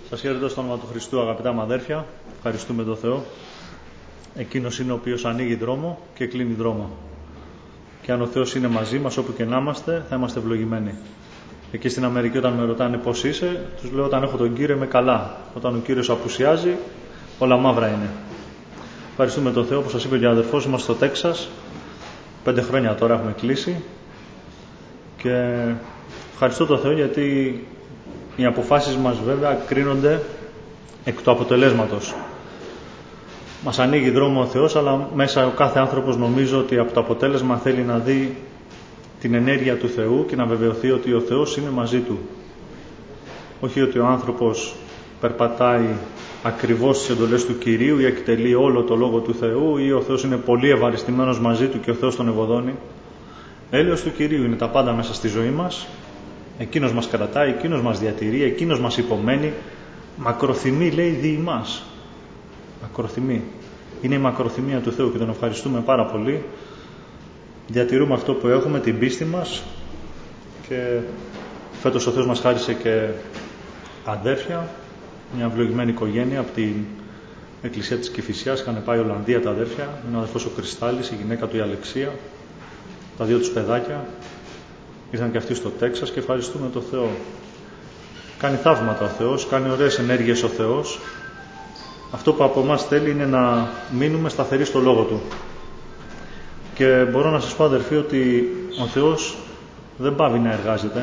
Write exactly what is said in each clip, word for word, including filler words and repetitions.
Σας χαιρετώ στο όνομα του Χριστού, αγαπητά μου αδέρφια. Ευχαριστούμε τον Θεό. Εκείνος είναι ο οποίος ανοίγει δρόμο και κλείνει δρόμο. Και αν ο Θεός είναι μαζί μας, όπου και να είμαστε, θα είμαστε ευλογημένοι. Εκεί στην Αμερική, όταν με ρωτάνε πώς είσαι, τους λέω: όταν έχω τον Κύριο είμαι καλά. Όταν ο Κύριος απουσιάζει, όλα μαύρα είναι. Ευχαριστούμε τον Θεό, όπως σας είπε και ο αδερφός μας στο Τέξας. Πέντε χρόνια τώρα έχουμε κλείσει. Και ευχαριστώ τον Θεό γιατί οι αποφάσεις μας βέβαια κρίνονται εκ του αποτελέσματος. Μας ανοίγει δρόμο ο Θεός, αλλά μέσα ο κάθε άνθρωπος νομίζω ότι από το αποτέλεσμα θέλει να δει την ενέργεια του Θεού και να βεβαιωθεί ότι ο Θεός είναι μαζί του. Όχι ότι ο άνθρωπος περπατάει ακριβώς στις εντολές του Κυρίου ή εκτελεί όλο το Λόγο του Θεού, ή ο Θεός είναι πολύ ευαριστημένος μαζί του και ο Θεός τον ευωδώνει. Έλεος του Κυρίου είναι τα πάντα μέσα στη ζωή μας. Εκείνος μας κρατάει, εκείνος μας διατηρεί, εκείνος μας υπομένει. Μακροθυμεί, λέει, δι' ημάς. Μακροθυμεί. Είναι η μακροθυμία του Θεού και τον ευχαριστούμε πάρα πολύ. Διατηρούμε αυτό που έχουμε, την πίστη μας, και φέτος ο Θεός μας χάρισε και αδέρφια, μια ευλογημένη οικογένεια από την Εκκλησία της Κηφισιάς. Είχαν πάει Ολλανδία τα αδέρφια, ένα αδερφός ο Κρυστάλλης, η γυναίκα του η Αλεξία, τα δύο τους παιδάκια. Ήρθαν και αυτοί στο Τέξας και ευχαριστούμε τον Θεό. Κάνει θαύματα ο Θεός, κάνει ωραίες ενέργειες ο Θεός. Αυτό που από εμάς θέλει είναι να μείνουμε σταθεροί στο Λόγο Του. Και μπορώ να σας πω, αδερφοί, ότι ο Θεός δεν πάβει να εργάζεται.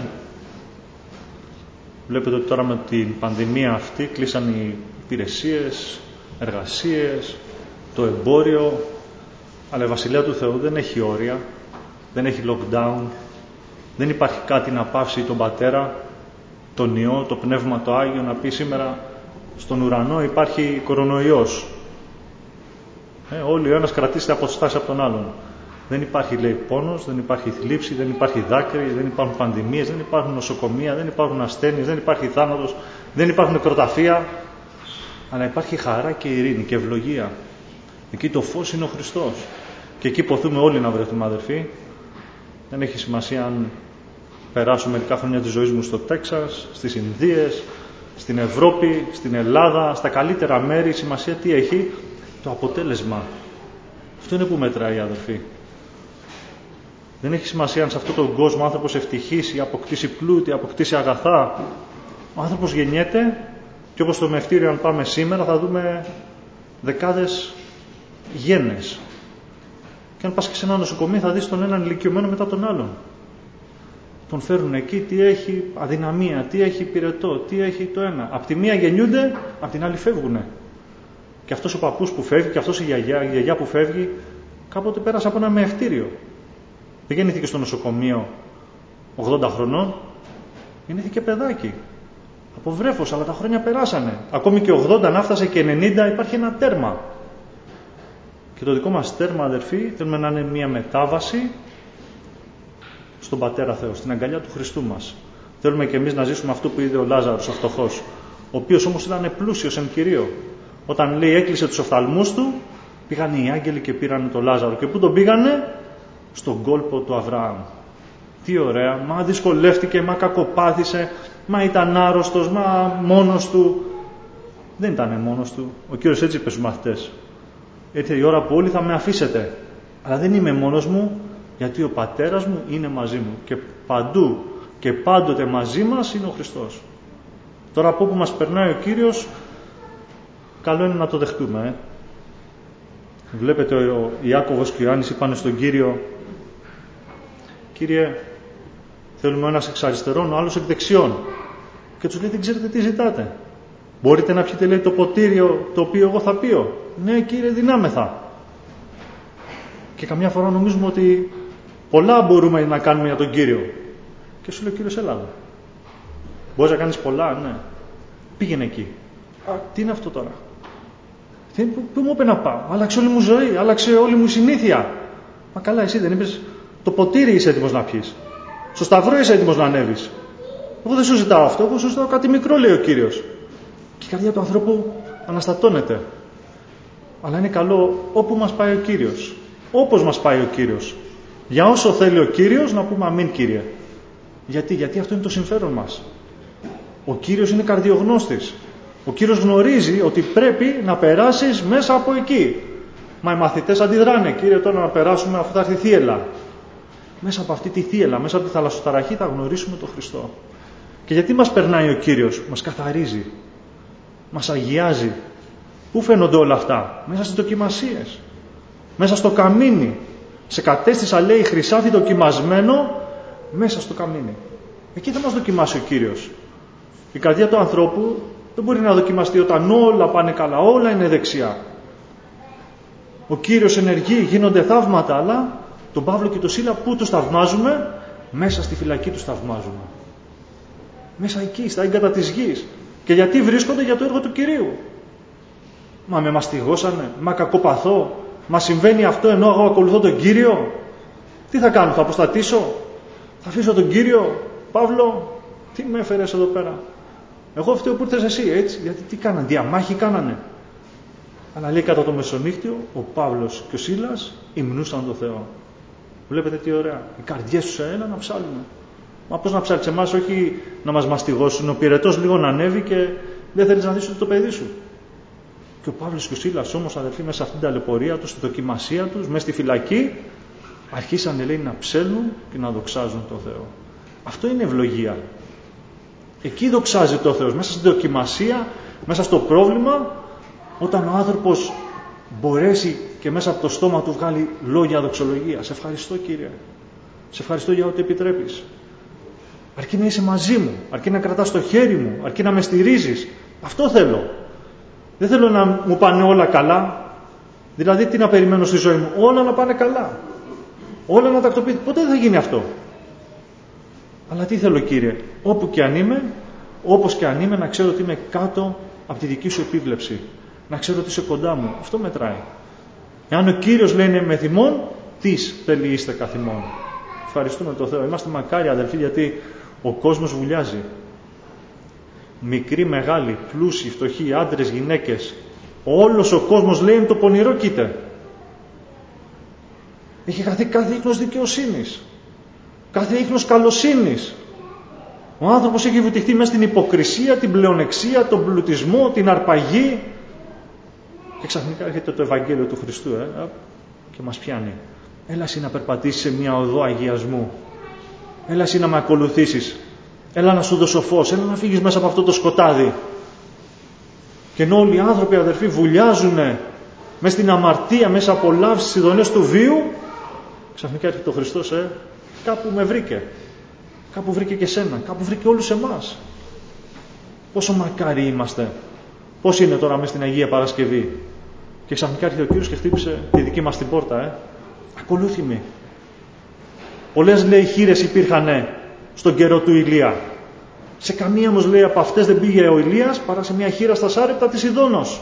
Βλέπετε ότι τώρα με την πανδημία αυτή κλείσαν οι υπηρεσίες, εργασίες, το εμπόριο, αλλά η Βασιλεία του Θεού δεν έχει όρια, δεν έχει lockdown, δεν υπάρχει κάτι να πάυσει τον Πατέρα, τον Υιό, το Πνεύμα το Άγιο, να πει σήμερα στον ουρανό υπάρχει κορονοϊός. Ε, όλοι ο ένας κρατήσετε αποστάσει από τον άλλον. Δεν υπάρχει, λέει, πόνος, δεν υπάρχει θλίψη, δεν υπάρχει δάκρυ, δεν υπάρχουν πανδημίες, δεν υπάρχουν νοσοκομεία, δεν υπάρχουν ασθένειες, δεν υπάρχει θάνατος, δεν υπάρχουν νεκροταφεία, αλλά υπάρχει χαρά και ειρήνη και ευλογία. Εκεί το φως είναι ο Χριστός. Και εκεί ποθούμε όλοι να βρεθούμε, αδερφοί. Δεν έχει σημασία αν περάσω μερικά χρόνια της ζωής μου στο Τέξας, στις Ινδίες, στην Ευρώπη, στην Ελλάδα, στα καλύτερα μέρη. Σημασία τι έχει? Το αποτέλεσμα. Αυτό είναι που μετράει, αδερφοί. Δεν έχει σημασία αν σε αυτόν τον κόσμο ο άνθρωπος ευτυχήσει, αποκτήσει πλούτη, αποκτήσει αγαθά. Ο άνθρωπος γεννιέται και όπως στο μευτήριο, αν πάμε σήμερα, θα δούμε δεκάδες γένες. Και αν πας και σε ένα νοσοκομείο θα δεις τον έναν ηλικιωμένο μετά τον άλλον. Τον φέρουν εκεί, τι έχει αδυναμία, τι έχει πυρετό, τι έχει το ένα. Απ' τη μία γεννιούνται, απ' την άλλη φεύγουνε. Και αυτός ο παππούς που φεύγει, και αυτός η γιαγιά, η γιαγιά που φεύγει, κάποτε πέρασε από ένα μευτήριο. Δεν γεννήθηκε στο νοσοκομείο ογδόντα χρονών, γεννήθηκε παιδάκι. Από βρέφος, αλλά τα χρόνια περάσανε. Ακόμη και ογδόντα, να φτάσε και ενενήντα, υπάρχει ένα τέρμα. Και το δικό μας τέρμα, αδερφοί, θέλουμε να είναι μια μετάβαση στον Πατέρα Θεό, στην αγκαλιά του Χριστού μας. Θέλουμε και εμείς να ζήσουμε αυτό που είδε ο Λάζαρος, ο φτωχός, ο οποίος όμως ήταν πλούσιος εν Κυρίω. Όταν, λέει, έκλεισε τους οφθαλμούς του, πήγαν οι άγγελοι και πήραν τον Λάζαρο. Και πού τον πήγανε? Στον κόλπο του Αβραάμ. Τι ωραία, μα δυσκολεύτηκε, μα κακοπάθησε, μα ήταν άρρωστος, μα μόνος του. Δεν ήταν μόνος του. Ο Κύριος έτσι είπε στους μαθητές: ήρθε η ώρα που όλοι θα με αφήσετε, αλλά δεν είμαι μόνος μου, γιατί ο Πατέρας μου είναι μαζί μου. Και παντού και πάντοτε μαζί μας είναι ο Χριστός. Τώρα από όπου μας περνάει ο Κύριος, καλό είναι να το δεχτούμε. Ε. Βλέπετε, ο Ιάκωβος και ο Ιωάννης είπαν στον Κύριο: Κύριε, θέλουμε ο ένας εξ αριστερών, ο άλλος εκ δεξιών. Και τους λέει: δεν ξέρετε τι ζητάτε. Μπορείτε να πιείτε, λέει, το ποτήριο το οποίο εγώ θα πιω? Ναι, Κύριε, δυνάμεθα. Και καμιά φορά νομίζουμε ότι πολλά μπορούμε να κάνουμε για τον Κύριο. Και σου λέει ο Κύριος: έλα. Μπορείς να κάνεις πολλά? Ναι. Πήγαινε εκεί. Α, τι είναι αυτό τώρα? Τι, πού, πού μου είπε να πάω? Άλλαξε όλη μου ζωή, άλλαξε όλη μου συνήθεια. Μα καλά, εσύ δεν είπες το ποτήρι είσαι έτοιμος να πιεις? Στο σταυρό είσαι έτοιμος να ανέβεις? Εγώ δεν σου ζητάω αυτό, εγώ σου ζητάω κάτι μικρό, λέει ο Κύριος. Και η καρδιά του ανθρώπου αναστατώνεται. Αλλά είναι καλό όπου μας πάει ο Κύριος. Όπως μας πάει ο Κύριος. Για όσο θέλει ο Κύριος να πούμε αμήν, Κύριε. Γιατί, γιατί αυτό είναι το συμφέρον μας. Ο Κύριος είναι καρδιογνώστης. Ο Κύριος γνωρίζει ότι πρέπει να περάσεις μέσα από εκεί. Μα οι μαθητές αντιδράνε, Κύριε, τώρα να περάσουμε αφού θα έρθει θύελλα. Μέσα από αυτή τη θύελλα, μέσα από τη θαλασσοταραχή θα γνωρίσουμε τον Χριστό. Και γιατί μας περνάει ο Κύριος? Μας καθαρίζει, μας αγιάζει. Πού φαίνονται όλα αυτά? Μέσα στις δοκιμασίες, μέσα στο καμίνι. Σε κατέστησα, λέει, χρυσάφι δοκιμασμένο μέσα στο καμίνι. Εκεί θα μας δοκιμάσει ο Κύριος. Η καρδιά του ανθρώπου δεν μπορεί να δοκιμαστεί όταν όλα πάνε καλά, όλα είναι δεξιά. Ο Κύριος ενεργεί, γίνονται θαύματα, αλλά τον Παύλο και τον Σίλα πού τους θαυμάζουμε? Μέσα στη φυλακή τους θαυμάζουμε. Μέσα εκεί, στα έγκατα της γης. Και γιατί βρίσκονται? Για το έργο του Κυρίου. Μα με μαστιγώσανε, μα κακοπαθώ, μα συμβαίνει αυτό ενώ εγώ ακολουθώ τον Κύριο. Τι θα κάνω, θα αποστατήσω, θα αφήσω τον Κύριο? Παύλο, τι με έφερες εδώ πέρα? Εγώ φταίω που ήρθες εσύ, έτσι, γιατί τι κάνανε, διαμάχη κάνανε. Αλλά λέει κατά το μεσονύχτιο ο Παύλος και ο Σίλας υμνούσαν τον Θεό. Βλέπετε τι ωραία. Οι καρδιές τους έλα να ψάλουμε. Μα πώς να ψάλεις εμάς, όχι να μας μαστιγώσουν. Ο πυρετός λίγο να ανέβει και δεν θέλεις να δεις το παιδί σου. Και ο Παύλος και ο Σίλας όμως, αδελφοί, μέσα σε αυτήν την ταλαιπωρία τους, στη δοκιμασία τους, μέσα στη φυλακή, αρχίσανε, λέει, να ψέλνουν και να δοξάζουν τον Θεό. Αυτό είναι ευλογία. Εκεί δοξάζει το Θεός, μέσα στη δοκιμασία, μέσα στο πρόβλημα, όταν ο άνθρωπος μπορέσει και μέσα από το στόμα του βγάλει λόγια δοξολογία. Σε ευχαριστώ, Κύριε. Σε ευχαριστώ για ό,τι επιτρέπεις. Αρκεί να είσαι μαζί μου, αρκεί να κρατάς το χέρι μου, αρκεί να με στηρίζεις. Αυτό θέλω. Δεν θέλω να μου πάνε όλα καλά. Δηλαδή τι να περιμένω στη ζωή μου? Όλα να πάνε καλά. Όλα να τακτοποιηθούν. Ποτέ δεν θα γίνει αυτό. Αλλά τι θέλω, Κύριε? Όπου και αν είμαι, όπως και αν είμαι, να ξέρω ότι είμαι κάτω από τη δική σου επίβλεψη. Να ξέρω ότι είσαι κοντά μου. Αυτό μετράει. Εάν ο Κύριος λέει είναι με θυμών, τις θέλει είστε καθημών. Ευχαριστούμε τον Θεό. Είμαστε μακάρι, αδελφοί, γιατί ο κόσμος βουλιάζει. Μικροί, μεγάλοι, πλούσιοι, φτωχοί, άντρες, γυναίκες. Όλος ο κόσμος, λέει, είναι το πονηρό κοίτε. Έχει χαθεί κάθε ίχνος δικαιοσύνης. Κάθε ίχνος καλοσύνης. Ο άνθρωπος έχει βουτυχθεί μέσα στην υποκρισία, την πλεονεξία, τον πλουτισμό, την αρπαγή. Και ξαφνικά έρχεται το Ευαγγέλιο του Χριστού ε, και μας πιάνει. Έλα εσύ να περπατήσεις σε μια οδό αγιασμού. Έλα εσύ να με ακολουθήσεις. Έλα να σου δώσω φως. Έλα να φύγεις μέσα από αυτό το σκοτάδι. Και ενώ όλοι οι άνθρωποι, αδερφοί, βουλιάζουν μέσα στην αμαρτία, μέσα από λαύσεις, ειδονές του βίου, ξαφνικά έρχεται ο Χριστός, ε, κάπου με βρήκε. Κάπου βρήκε και σένα. Κάπου βρήκε όλους εμάς. Πόσο μακάρι είμαστε. Πώς είναι τώρα μέσα στην Αγία Παρασκευή? Και ξαφνικά έρχεται ο Κύριος και χτύπησε τη δική μας την πόρτα. Ε. Ακολούθημη. Πολλές, λέει, χήρες υπήρχαν στον καιρό του Ηλία. Σε καμία όμως, λέει, από αυτές δεν πήγε ο Ηλίας παρά σε μια χήρα στα Σάρεπτα της Ιδώνος.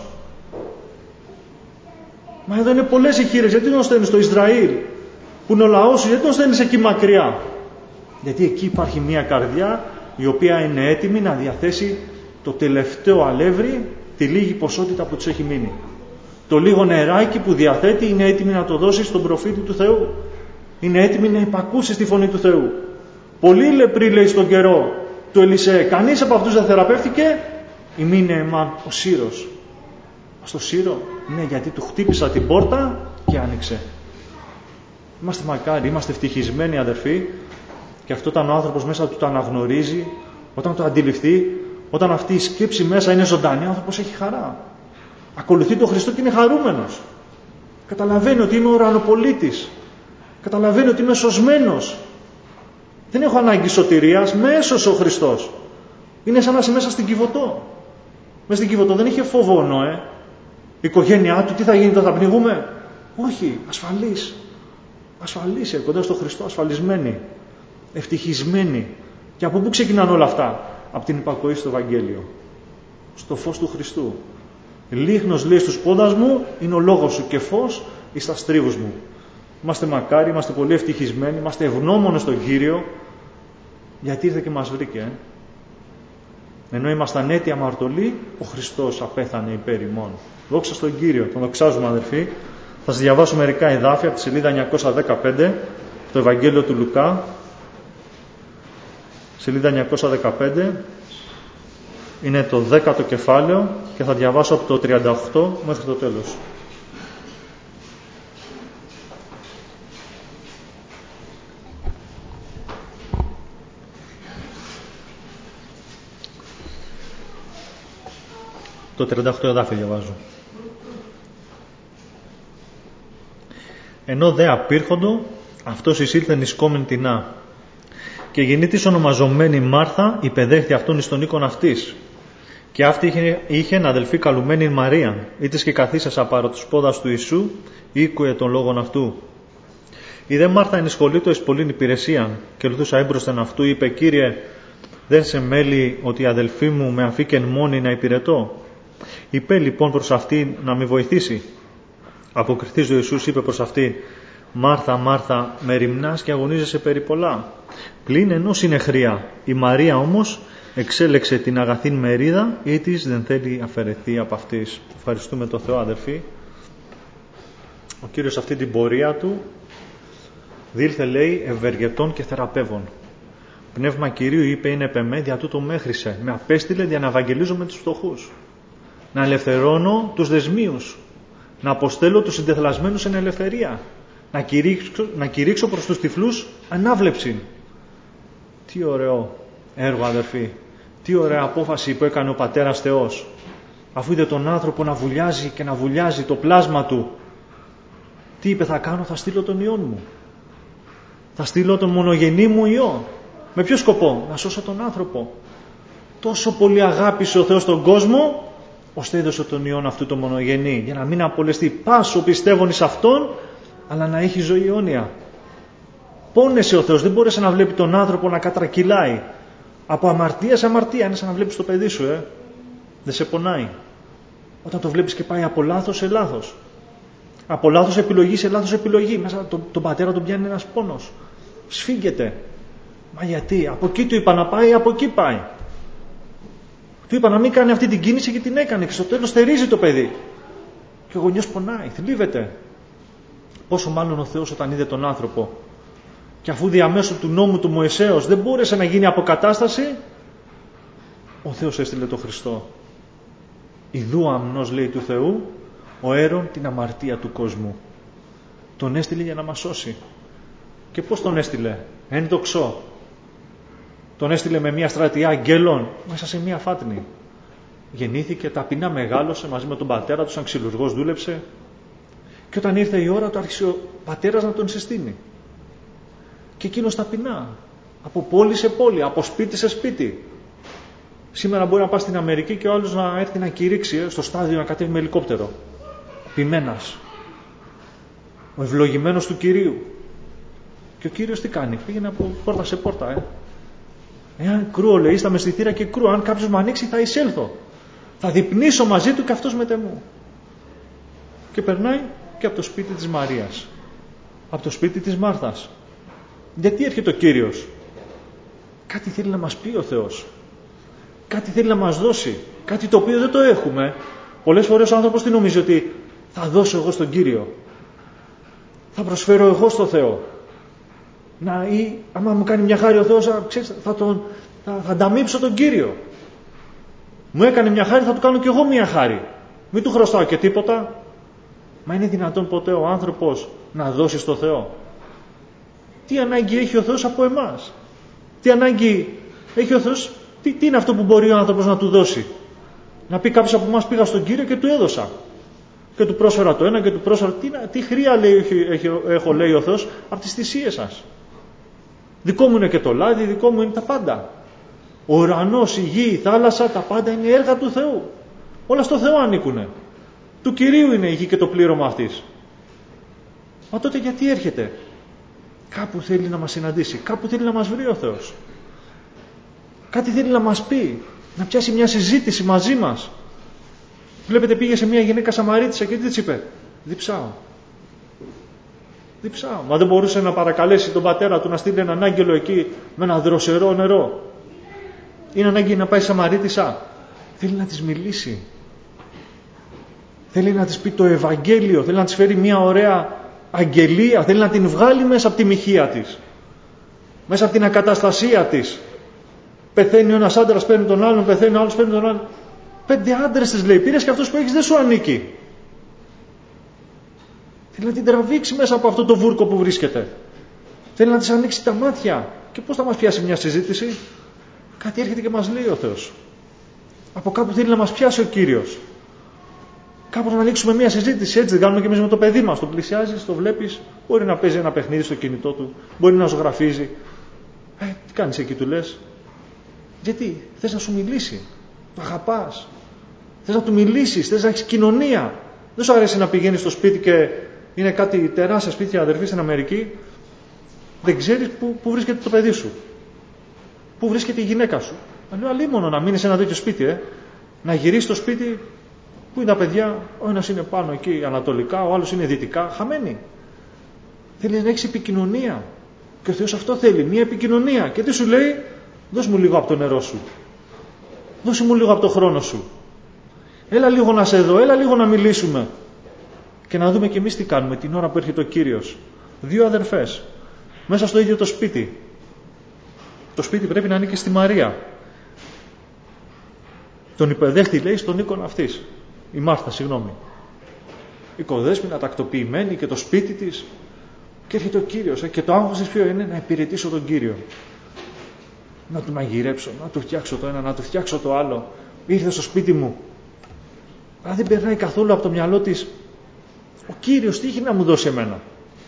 Μα εδώ είναι πολλές οι χήρες. Γιατί τον στέλνεις στο Ισραήλ που είναι ο λαός σου? Γιατί τον στέλνεις εκεί μακριά? Γιατί εκεί υπάρχει μια καρδιά η οποία είναι έτοιμη να διαθέσει το τελευταίο αλεύρι, τη λίγη ποσότητα που τους έχει μείνει. Το λίγο νεράκι που διαθέτει είναι έτοιμη να το δώσει στον προφήτη του Θεού. Είναι έτοιμη να υπακούσει στη φωνή του Θεού. Πολλοί λεπροί, λέει, στον καιρό του Ελισέ, κανείς από αυτούς δεν θεραπεύτηκε. Ημίνε εμάν ο Σύρος. Στο Σύρο, ναι, γιατί του χτύπησα την πόρτα και άνοιξε. Είμαστε μακάρι, είμαστε ευτυχισμένοι, αδερφοί. Και αυτό όταν ο άνθρωπος μέσα του το αναγνωρίζει, όταν το αντιληφθεί, όταν αυτή η σκέψη μέσα είναι ζωντανή, ο άνθρωπος έχει χαρά. Ακολουθεί τον Χριστό και είναι χαρούμενος. Καταλαβαίνει ότι είμαι ουρανοπολίτης. Καταλαβαίνει ότι είμαι σωσμένος. Δεν έχω ανάγκη σωτηρίας, με έσωσε ο Χριστός. Είναι σαν να είσαι μέσα στην Κιβωτό. Μέσα στην Κιβωτό δεν είχε φόβο ο Νόε. Η οικογένειά του, τι θα γίνει, θα πνιγούμε? Όχι, ασφαλής. Ασφαλής, κοντά στο Χριστό, ασφαλισμένη. Ευτυχισμένη. Και από πού ξεκινάνε όλα αυτά? Από την υπακοή στο Ευαγγέλιο. Στο φως του Χριστού. Λίχνος, λέει, στους πόδας μου είναι ο λόγος σου και φως εις τα στρίβους μου. Είμαστε μακάρι, είμαστε πολύ ευτυχισμένοι, είμαστε ευγνώμονες στον Κύριο, γιατί ήρθε και μας βρήκε. Ε? Ενώ ήμασταν έτοι αμαρτωλοί, ο Χριστός απέθανε υπέρ ημών. Δόξα στον Κύριο, τον δοξάζουμε, αδερφοί. Θα σας διαβάσω μερικά εδάφια από τη σελίδα εννιακόσια δεκαπέντε, το Ευαγγέλιο του Λουκά. Σελίδα εννιακόσια δεκαπέντε. Είναι το δέκατο κεφάλαιο και θα διαβάσω από το τριάντα οκτώ μέχρι το τέλος. Το τριάντα οκτώ εδάφιο διαβάζω. Ενώ δε απήρχοντο, αυτός εισήλθεν εις κόμην τεινά. Και γεννήτης ονομαζομένη Μάρθα υπεδέχθη αυτόν εις τον οίκον αυτής. Και αυτή είχε, είχε αδελφή καλουμένη Μαρία, ήτες και καθίσασα παρά τους πόδας του Ιησού, ήκουε των λόγων αυτού. Η δε Μάρθα ενισχολείτο εις πολλήν υπηρεσίαν, και λουθούσα έμπροσθεν αυτού, είπε: Κύριε, δεν σε μέλει ότι η αδελφή μου με αφήκεν μόνη να υπηρετώ. Είπε λοιπόν προς αυτή να με βοηθήσει. Αποκριθής ο Ιησούς είπε προς αυτή: Μάρθα, Μάρθα, με ρημνάς και αγωνίζεσαι περί πολλά. Πλην ενός είναι χρειά. Η Μαρία όμως εξέλεξε την αγαθήν μερίδα, ή της δεν θέλει αφαιρεθεί από αυτής. Ευχαριστούμε τον Θεό, αδερφοί. Ο Κύριος αυτή την πορεία του δήλθε, λέει, ευεργετών και θεραπεύων. Πνεύμα Κυρίου, είπε, είναι επεμέ, δια τούτο μέχρισε. Με απέστειλε για να ευαγγελίζω με τους φτωχούς. Να ελευθερώνω τους δεσμίους. Να αποστέλω τους συντεθλασμένους εν ελευθερία. Να κηρύξω, να κηρύξω προς τους τυφλούς ανάβλεψη. Τι ωραίο έργο, αδερφοί. Τι ωραία απόφαση που έκανε ο Πατέρας Θεός. Αφού είδε τον άνθρωπο να βουλιάζει και να βουλιάζει το πλάσμα του, τι είπε? Θα κάνω, θα στείλω τον Υιόν μου. Θα στείλω τον μονογενή μου Υιό. Με ποιο σκοπό? Να σώσω τον άνθρωπο. Τόσο πολύ αγάπησε ο Θεός τον κόσμο, ώστε έδωσε τον Υιόν αυτού το μονογενή, για να μην απολεστεί πάσο πιστεύων εις αυτόν, αλλά να έχει ζωή αιώνια. Πόνεσε ο Θεός, δεν μπόρεσε να βλέπει τον άνθρωπο να κατρακυλάει από αμαρτία σε αμαρτία. Είναι σαν να βλέπεις το παιδί σου, ε. Δεν σε πονάει όταν το βλέπεις και πάει από λάθος σε λάθος, από λάθος επιλογή σε λάθος επιλογή? Μέσα τον, τον πατέρα τον πιάνει ένας πόνος, σφίγγεται. Μα γιατί? Από εκεί του είπα να πάει, από εκεί πάει. Του είπα να μην κάνει αυτή την κίνηση και την έκανε, και στο τέλος στερίζει το παιδί και ο γονιός πονάει, θλίβεται. Πόσο μάλλον ο Θεός όταν είδε τον άνθρωπο, και αφού διαμέσου του νόμου του Μωυσέως δεν μπόρεσε να γίνει αποκατάσταση, ο Θεός έστειλε τον Χριστό. Ιδού αμνός, λέει, του Θεού, ο έρων την αμαρτία του κόσμου. Τον έστειλε για να μας σώσει. Και πώς τον έστειλε? Εν δοξώ. Τον έστειλε με μια στρατιά αγγέλων μέσα σε μια φάτνη. Γεννήθηκε, ταπεινά μεγάλωσε, μαζί με τον πατέρα του, σαν ξυλουργός δούλεψε. Και όταν ήρθε η ώρα του, άρχισε ο πατέρας να τον συστήνει. Και εκείνος ταπεινά, από πόλη σε πόλη, από σπίτι σε σπίτι. Σήμερα μπορεί να πας στην Αμερική και ο άλλος να έρθει να κηρύξει στο στάδιο, να κατέβει με ελικόπτερο. Ποιμένας. Ο ευλογημένος του Κυρίου. Και ο Κύριος τι κάνει? Πήγαινε από πόρτα σε πόρτα. Ε. Εάν κρούω, λέει, στα μεσητήρα και κρούω. Αν κάποιος μου ανοίξει, θα εισέλθω. Θα διπνήσω μαζί του και αυτός μετ' μου. Και περνάει και από το σπίτι της Μαρίας. Από το σπίτι της Μάρθας. Γιατί έρχεται ο Κύριος? Κάτι θέλει να μας πει ο Θεός. Κάτι θέλει να μας δώσει. Κάτι το οποίο δεν το έχουμε. Πολλές φορές ο άνθρωπος τι νομίζει? Ότι θα δώσω εγώ στον Κύριο. Θα προσφέρω εγώ στο Θεό. Να, ή άμα μου κάνει μια χάρη ο Θεός, ξέρεις, θα, τον, θα, θα ανταμείψω τον Κύριο. Μου έκανε μια χάρη, θα του κάνω κι εγώ μια χάρη. Μην του χρωστάω και τίποτα. Μα είναι δυνατόν ποτέ ο άνθρωπος να δώσει στο Θεό? Τι ανάγκη έχει ο Θεός από εμάς? Τι ανάγκη έχει ο Θεός? Τι, τι είναι αυτό που μπορεί ο άνθρωπος να του δώσει? Να πει κάποιος από εμάς πήγα στον Κύριο και του έδωσα. Και του πρόσφερα το ένα και του πρόσφερα... Τι, τι χρειά, λέει, έχει, έχει, έχω, λέει ο Θεός, από τις θυσίες σας. Δικό μου είναι και το λάδι, δικό μου είναι τα πάντα. Ο ουρανός, η γη, η θάλασσα, τα πάντα είναι έργα του Θεού. Όλα στο Θεό ανήκουνε. Του Κυρίου είναι η γη και το πλήρωμα αυτής. Μα τότε γιατί έρχεται? Κάπου θέλει να μας συναντήσει, κάπου θέλει να μας βρει ο Θεός. Κάτι θέλει να μας πει, να πιάσει μια συζήτηση μαζί μας. Βλέπετε, πήγε σε μια γυναίκα Σαμαρίτισσα και τι της είπε? Διψάω. Διψάω. Μα δεν μπορούσε να παρακαλέσει τον πατέρα του να στείλει έναν άγγελο εκεί με ένα δροσερό νερό? Είναι ανάγκη να πάει Σαμαρίτισσα? Θέλει να της μιλήσει. Θέλει να της πει το Ευαγγέλιο. Θέλει να της φέρει μια ωραία αγγελία. Θέλει να την βγάλει μέσα από τη μοιχεία της. Μέσα από την ακαταστασία της. Πεθαίνει ο ένας άντρας, παίρνει τον άλλον, πεθαίνει ο άλλος, παίρνει τον άλλον. Πέντε άντρες της λέει, πήρες και αυτός που έχεις δεν σου ανήκει. Θέλει να την τραβήξει μέσα από αυτό το βούρκο που βρίσκεται. Θέλει να της ανοίξει τα μάτια. Και πώς θα μας πιάσει μια συζήτηση? Κάτι έρχεται και μας λέει ο Θεός. Από κάπου θέλει να μας πιάσει ο Κύριος. Κάπως να ανοίξουμε μια συζήτηση, έτσι δεν κάνουμε και εμείς με το παιδί μας? Το πλησιάζεις, το βλέπεις, μπορεί να παίζει ένα παιχνίδι στο κινητό του, μπορεί να ζωγραφίζει. Ε, τι κάνεις εκεί, του λες? Γιατί θες να σου μιλήσει, το αγαπάς, θες να του μιλήσεις, θες να έχεις κοινωνία. Δεν σου αρέσει να πηγαίνεις στο σπίτι και είναι κάτι τεράστια σπίτια αδερφοί στην Αμερική, δεν ξέρεις που, που βρίσκεται το παιδί σου, που βρίσκεται η γυναίκα σου. Λέω αλίμονο να μείνεις σε ένα τέτοιο σπίτι, ε. Να γυρίσεις στο σπίτι, πού είναι τα παιδιά? Ο ένας είναι πάνω εκεί ανατολικά, ο άλλος είναι δυτικά, χαμένοι. Θέλει να έχεις επικοινωνία. Και ο Θεός αυτό θέλει, μια επικοινωνία. Και τι σου λέει? Δώσ' μου λίγο από το νερό σου. Δώσε μου λίγο από το χρόνο σου. Έλα λίγο να σε δω, έλα λίγο να μιλήσουμε. Και να δούμε κι εμείς τι κάνουμε την ώρα που έρχεται ο Κύριος. Δύο αδερφές, μέσα στο ίδιο το σπίτι. Το σπίτι πρέπει να ανήκει στη Μαρία. Τον υπεδέχτη λέει στον οίκον αυτής. Η Μάρθα, συγγνώμη. Η οικοδέσποινα τακτοποιημένη και το σπίτι της. Και έρχεται ο Κύριος. Ε, και το άγχος της ποιο είναι? Να υπηρετήσω τον Κύριο. Να του μαγειρέψω, να του φτιάξω το ένα, να του φτιάξω το άλλο. Ήρθε στο σπίτι μου. Αλλά δεν περνάει καθόλου από το μυαλό της ο Κύριος τι έχει να μου δώσει εμένα.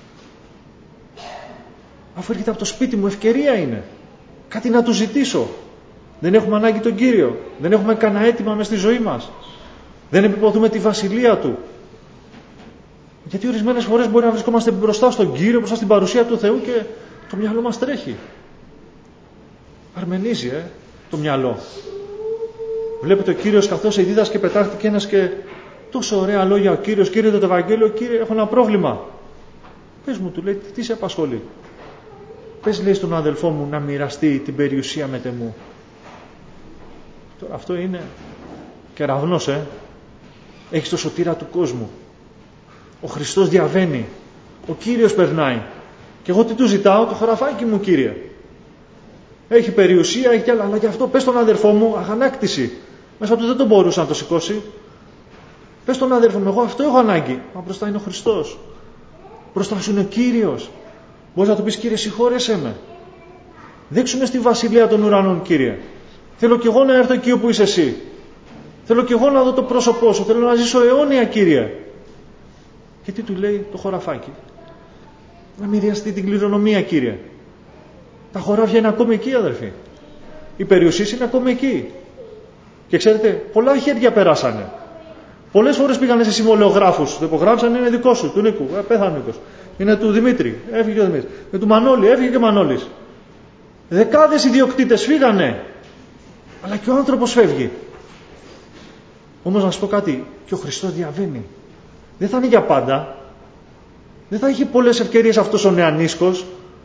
Αφού έρχεται από το σπίτι μου, ευκαιρία είναι. Κάτι να του ζητήσω. Δεν έχουμε ανάγκη τον Κύριο. Δεν έχουμε κανένα αίτημα μες στη ζωή μας. Δεν επιποθούμε τη βασιλεία Του. Γιατί ορισμένες φορές μπορεί να βρισκόμαστε μπροστά στον Κύριο, μπροστά στην παρουσία του Θεού και το μυαλό μας τρέχει. Αρμενίζει, ε, το μυαλό. Βλέπετε ο Κύριος καθώς δίδασκε, πετάχτηκε ένας και τόσο ωραία λόγια ο Κύριος, Κύριε το Ευαγγέλιο, Κύριε έχω ένα πρόβλημα. Πες μου, του λέει, τι σε απασχολεί? Πες, λέει, στον αδελφό μου να μοιραστεί την περιουσία με τεμού. Τώρα αυτό είναι κεραυνός, ε. Έχεις το σωτήρα του κόσμου. Ο Χριστός διαβαίνει. Ο Κύριος περνάει. Και εγώ τι του ζητάω? Το χωραφάκι μου, Κύριε. Έχει περιουσία, έχει κι άλλα, αλλά και αυτό πες στον αδερφό μου, αγανάκτηση. Μέσα του δεν τον μπορούσε να το σηκώσει. Πες στον αδερφό μου, εγώ αυτό έχω ανάγκη. Μα μπροστά είναι ο Χριστός. Μπροστά σου είναι ο Κύριος. Μπορείς να του πεις, Κύριε, συγχώρεσέ με. Δείξου με στη βασιλεία των ουρανών, Κύριε. Θέλω κι εγώ να έρθω εκεί όπου είσαι εσύ. Θέλω κι εγώ να δω το πρόσωπό σου. Θέλω να ζήσω αιώνια, Κύριε. Και τι του λέει το χωραφάκι? Να μοιραστεί την κληρονομία, Κύριε. Τα χωράφια είναι ακόμη εκεί, αδερφοί. Οι περιουσίες είναι ακόμη εκεί. Και ξέρετε, πολλά χέρια περάσανε. Πολλές φορές πήγανε σε συμβολιογράφους. Το υπογράψαν, είναι δικό σου, του Νίκου. Ε, πέθανε ο Νίκος. Είναι του Δημήτρη. Έφυγε ο Δημήτρης. Είναι του Μανώλη. Έφυγε και ο Μανώλης. Δεκάδες ιδιοκτήτες φύγανε. Αλλά και ο άνθρωπος φεύγει. Όμως να σας πω κάτι. Και ο Χριστός διαβαίνει. Δεν θα είναι για πάντα. Δεν θα είχε πολλές ευκαιρίες αυτός ο νεανίσκος.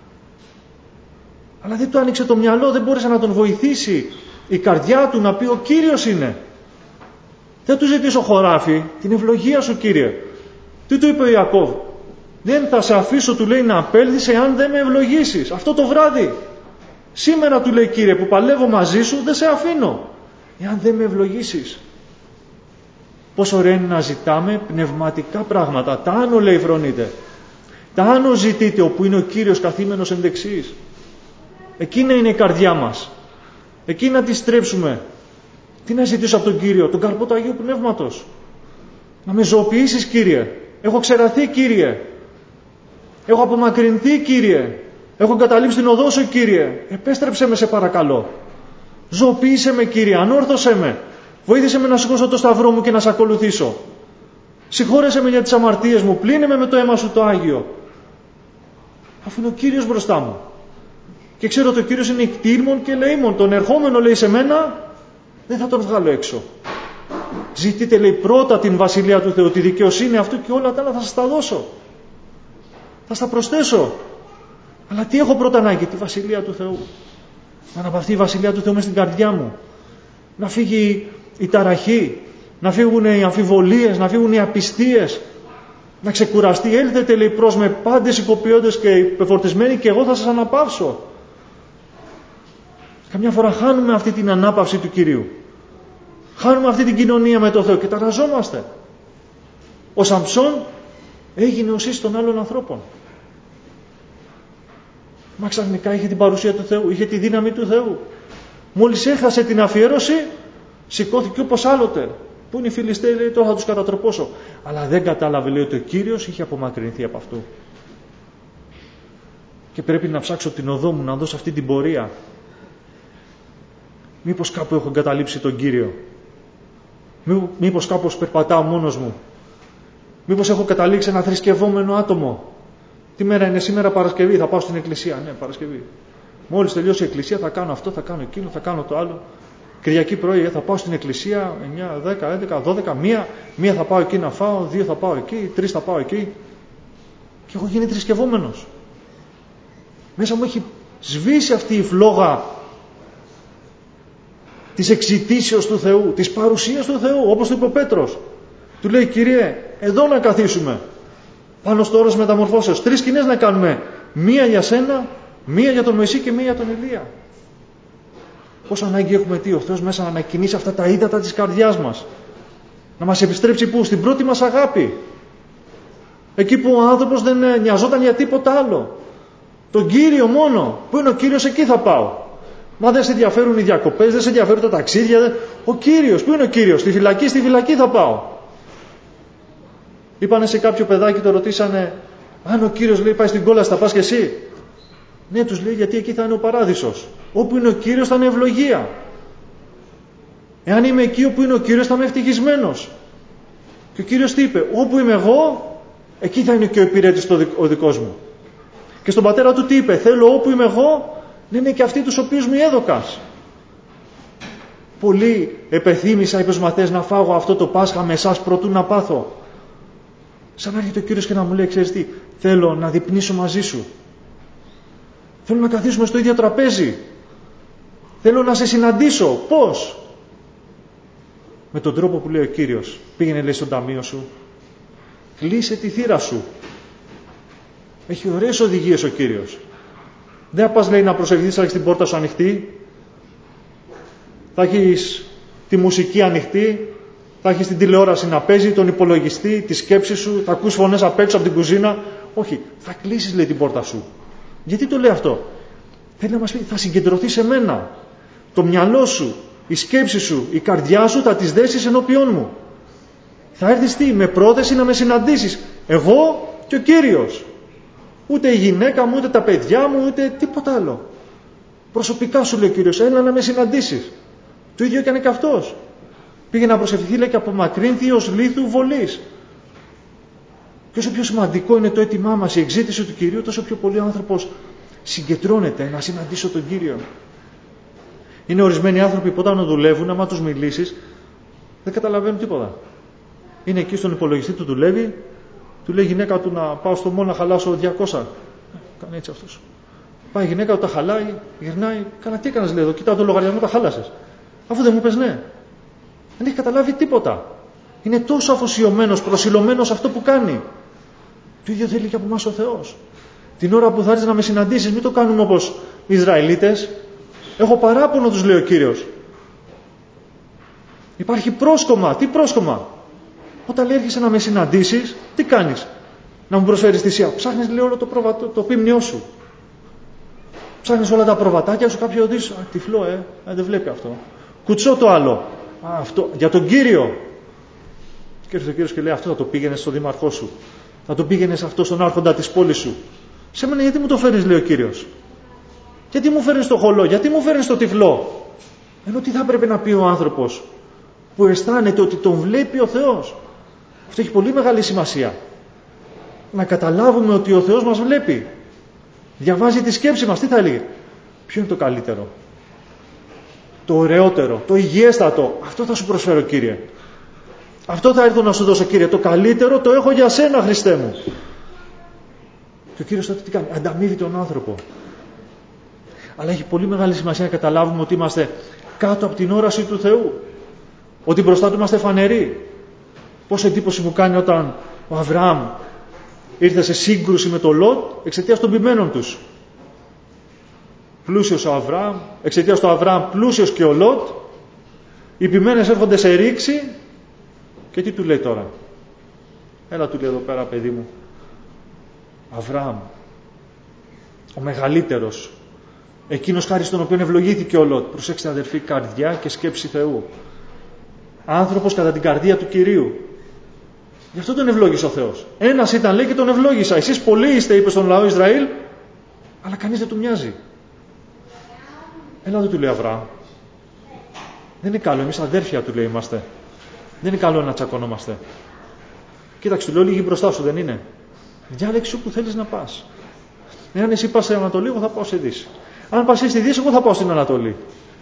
Αλλά δεν του άνοιξε το μυαλό, δεν μπόρεσε να τον βοηθήσει η καρδιά του να πει ο Κύριος είναι. Δεν του ζητήσω χωράφι, την ευλογία σου, Κύριε. Τι του είπε ο Ιακώβ? Δεν θα σε αφήσω, του λέει, να απέλθεις εάν δεν με ευλογήσεις. Αυτό το βράδυ. Σήμερα, του λέει, Κύριε, που παλεύω μαζί σου, δεν σε αφήνω εάν δεν με ευλογήσεις. Πόσο ωραία είναι να ζητάμε πνευματικά πράγματα. Τα άνω, λέει, φρονείτε. Τα άνω ζητείτε, όπου είναι ο Κύριος καθήμενος εν δεξής. Εκείνα είναι η καρδιά μας. Εκεί να τη στρέψουμε. Τι να ζητήσω από τον Κύριο? Τον καρπό του Αγίου Πνεύματος. Να με ζωοποιήσεις, Κύριε. Έχω ξεραθεί, Κύριε. Έχω απομακρυνθεί, Κύριε. Έχω καταλήψει την οδό σου, Κύριε. Επέστρεψε με, σε παρακαλώ. Ζωοποίησε με, Κύριε. Ανόρθωσε με. Βοήθησε με να σηκώσω το σταυρό μου και να σε ακολουθήσω. Συγχώρεσέ με για τις αμαρτίες μου. Πλύνε με με το αίμα σου το Άγιο. Αφού είναι ο Κύριος μπροστά μου. Και ξέρω ότι ο Κύριος είναι κτήρμον και ελεήμον. Τον ερχόμενο, λέει, σε μένα, δεν θα τον βγάλω έξω. Ζητείτε, λέει, πρώτα την βασιλεία του Θεού, τη δικαιοσύνη αυτού και όλα τα άλλα θα σας τα δώσω. Θα στα προσθέσω. Αλλά τι έχω πρώτα ανάγκη? Τη βασιλεία του Θεού. Να αναπαυθεί η βασιλεία του Θεού μες στην καρδιά μου. Να φύγει η ταραχή. Να φύγουν οι αμφιβολίες. Να φύγουν οι απιστίες. Να ξεκουραστεί. Έλθετε, λέει, προς με πάντες υποποιώντες και υπεφορτισμένοι και εγώ θα σας αναπαύσω. Καμιά φορά χάνουμε αυτή την ανάπαυση του Κυρίου. Χάνουμε αυτή την κοινωνία με το Θεό και ταραζόμαστε. Ο Σαμψόν έγινε ο σεις των άλλων ανθρώπων. Μα ξαφνικά είχε την παρουσία του Θεού, είχε τη δύναμη του Θεού. Μόλις έχασε την αφιέρωση, σηκώθηκε όπως άλλοτε. Πού είναι οι Φιλιστέοι, λέει, τώρα θα τους κατατροπώσω. Αλλά δεν κατάλαβε, λέει, ότι ο Κύριος είχε απομακρυνθεί από αυτού. Και πρέπει να ψάξω την οδό μου, να δώσω αυτή την πορεία. Μήπως κάπου έχω εγκαταλείψει τον Κύριο. Μήπως κάπως περπατάω μόνος μου. Μήπως έχω καταλήξει ένα θρησκευόμενο άτομο. Τι μέρα είναι σήμερα? Παρασκευή, θα πάω στην εκκλησία. Ναι, Παρασκευή. Μόλις τελειώσει η εκκλησία θα κάνω αυτό, θα κάνω εκείνο, θα κάνω το άλλο. Κυριακή πρωί θα πάω στην εκκλησία, εννιά, δέκα, έντεκα, δώδεκα, μία, μία θα πάω εκεί να φάω, δύο θα πάω εκεί, τρεις θα πάω εκεί. Και έχω γίνει θρησκευόμενος. Μέσα μου έχει σβήσει αυτή η φλόγα της εξητήσεως του Θεού, της παρουσίας του Θεού, όπως το είπε ο Πέτρος. Του λέει, Κύριε, εδώ να καθίσουμε, πάνω στο όρος μεταμορφώσεως. Τρεις σκηνές να κάνουμε, μία για σένα, μία για τον Μωυσή και μία για τον Ηλία. Πόσο ανάγκη έχουμε τι, ο Θεός μέσα να ανακοινήσει αυτά τα ύδατα της καρδιάς μας. Να μας επιστρέψει πού? Στην πρώτη μας αγάπη. Εκεί που ο άνθρωπος δεν νοιαζόταν για τίποτα άλλο. Τον Κύριο μόνο. Πού είναι ο Κύριος, εκεί θα πάω. Μα δεν σε ενδιαφέρουν οι διακοπές, δεν σε ενδιαφέρουν τα ταξίδια. Ο Κύριος, πού είναι ο Κύριος? Στη φυλακή, στη φυλακή θα πάω. Είπανε σε κάποιο παιδάκι, το ρωτήσανε, αν ο Κύριος, λέει, πάει στην κόλαση, θα πας και εσύ? Ναι, τους λέει, γιατί εκεί θα είναι ο παράδεισος. Όπου είναι ο Κύριος θα είναι ευλογία. Εάν είμαι εκεί όπου είναι ο Κύριος θα είμαι ευτυχισμένος. Και ο Κύριος τι είπε? Όπου είμαι εγώ, εκεί θα είναι και ο υπηρέτης ο δικός μου. Και στον πατέρα του τι είπε? Θέλω όπου είμαι εγώ να είναι και αυτοί τους οποίους μου έδωκας. Πολύ επεθύμησα, είπε στους μαθητές, να φάγω αυτό το Πάσχα με εσάς προτού να πάθω. Σαν να έρχεται ο Κύριος και να μου λέει, ξέρεις τι, θέλω να διπνήσω μαζί σου. Θέλω να καθίσουμε στο ίδιο τραπέζι. Θέλω να σε συναντήσω. Πώς? Με τον τρόπο που λέει ο Κύριος. Πήγαινε, λέει, στον ταμείο σου. Κλείσε τη θύρα σου. Έχει ωραίες οδηγίες ο Κύριος. Δεν θα πας, λέει, να προσευχηθείς, θα έχεις την πόρτα σου ανοιχτή. Θα έχεις τη μουσική ανοιχτή. Θα έχεις την τηλεόραση να παίζει, τον υπολογιστή, τη σκέψη σου. Θα ακούς φωνές απ' έξω από την κουζίνα. Όχι, θα κλείσεις, λέει, την πόρτα σου. Γιατί το λέει αυτό? Θέλει να μας πει, θα συγκεντρωθεί σε μένα. Το μυαλό σου, η σκέψη σου, η καρδιά σου θα τις δέσεις ενώπιόν μου. Θα έρθεις τι? Με πρόθεση να με συναντήσεις. Εγώ και ο Κύριος. Ούτε η γυναίκα μου, ούτε τα παιδιά μου, ούτε τίποτα άλλο. Προσωπικά σου λέει ο Κύριος, έλα να με συναντήσεις. Το ίδιο έκανε και αυτός. Πήγε να προσευχηθεί, λέει, και απομακρύνθη ως λίθου βολής. Και όσο πιο σημαντικό είναι το αίτημά μας, η εξήτηση του Κυρίου, τόσο πιο πολύ ο άνθρωπος συγκεντρώνεται να συναντήσω τον Κύριο. Είναι ορισμένοι άνθρωποι που όταν δουλεύουν, άμα τους μιλήσεις, δεν καταλαβαίνουν τίποτα. Είναι εκεί στον υπολογιστή του, δουλεύει, του λέει η γυναίκα του να πάω στο μόλ να χαλάσω διακόσια. Κάνει έτσι αυτός. Πάει η γυναίκα του, τα χαλάει, γυρνάει. Καλά, τι έκανες, λέει εδώ, κοίτα το λογαριασμό, τα χάλασες. Αφού δεν μου πες ναι. Δεν έχει καταλάβει τίποτα. Είναι τόσο αφοσιωμένος, προσιλωμένος αυτό που κάνει. Το ίδιο θέλει και από εμάς ο Θεός. Την ώρα που θα έρθεις να με συναντήσεις, μην το κάνουμε όπως οι Ισραηλίτες. Έχω παράπονο, τους λέει ο Κύριος. Υπάρχει πρόσκομα. Τι πρόσκομα? Όταν λέει έρχεσαι να με συναντήσεις, τι κάνεις? Να μου προσφέρεις θυσία. Ψάχνεις, λέει, όλο το, προβατό, το πίμνιό σου. Ψάχνεις όλα τα προβατάκια σου, κάποιο δεις. Τυφλό, ε, ε, δεν βλέπει αυτό. Κουτσό το άλλο. Α, αυτό, για τον Κύριο. Και έρχεται ο Κύριος και λέει, αυτό θα το πήγαινες στον δήμαρχό σου. Θα το πήγαινες αυτό στον άρχοντα της πόλης σου. Σε μένα γιατί μου το φέρνεις, λέει ο Κύριος? Γιατί μου φέρνεις το χολό? Γιατί μου φέρνεις το τυφλό? Ενώ τι θα έπρεπε να πει ο άνθρωπος που αισθάνεται ότι τον βλέπει ο Θεός? Αυτό έχει πολύ μεγάλη σημασία. Να καταλάβουμε ότι ο Θεός μας βλέπει. Διαβάζει τη σκέψη μας. Τι θα έλεγε? Ποιο είναι το καλύτερο? Το ωραιότερο, το υγιέστατο. Αυτό θα σου προσφέρω, Κύριε. Αυτό θα έρθω να σου δώσω, Κύριε. Το καλύτερο το έχω για σένα, Χριστέ μου. Και ο Κύριος τότε τι κάνει? Ανταμείβει τον άνθρωπο. Αλλά έχει πολύ μεγάλη σημασία να καταλάβουμε ότι είμαστε κάτω από την όραση του Θεού. Ότι μπροστά του είμαστε φανεροί. Πόσο εντύπωση μου κάνει όταν ο Αβραάμ ήρθε σε σύγκρουση με τον Λότ εξαιτίας των ποιμένων τους. πλούσιος ο Αβραάμ, εξαιτίας του Αβραάμ πλούσιος και ο Λότ, οι ποιμένες έρχονται σε ρήξη και τι του λέει τώρα? Έλα, του λέει εδώ πέρα, παιδί μου, Αβραάμ, ο μεγαλύτερος, εκείνος χάρη στον οποίο ευλογήθηκε ο Λότ. Προσέξτε αδερφοί, καρδιά και σκέψη Θεού. Άνθρωπος κατά την καρδία του Κυρίου. Γι' αυτό τον ευλόγησε ο Θεός. Ένας ήταν, λέει, και τον ευλόγησα. Εσείς πολλοί είστε, είπε στον λαό Ισραήλ, αλλά κανείς δεν του μοιάζει. Έλα εδώ, του λέει Αβραάμ. Δεν είναι καλό, εμείς αδέρφια, του λέει, είμαστε. Δεν είναι καλό να τσακωνόμαστε. Κοίταξε, του λέω, λίγη μπροστά σου, δεν είναι? Διάλεξε όπου θέλεις να πας. Εάν εσύ πας στην Ανατολή, εγώ θα πάω στη Δύση. Αν πας στη Δύση, εγώ θα πάω στην Ανατολή.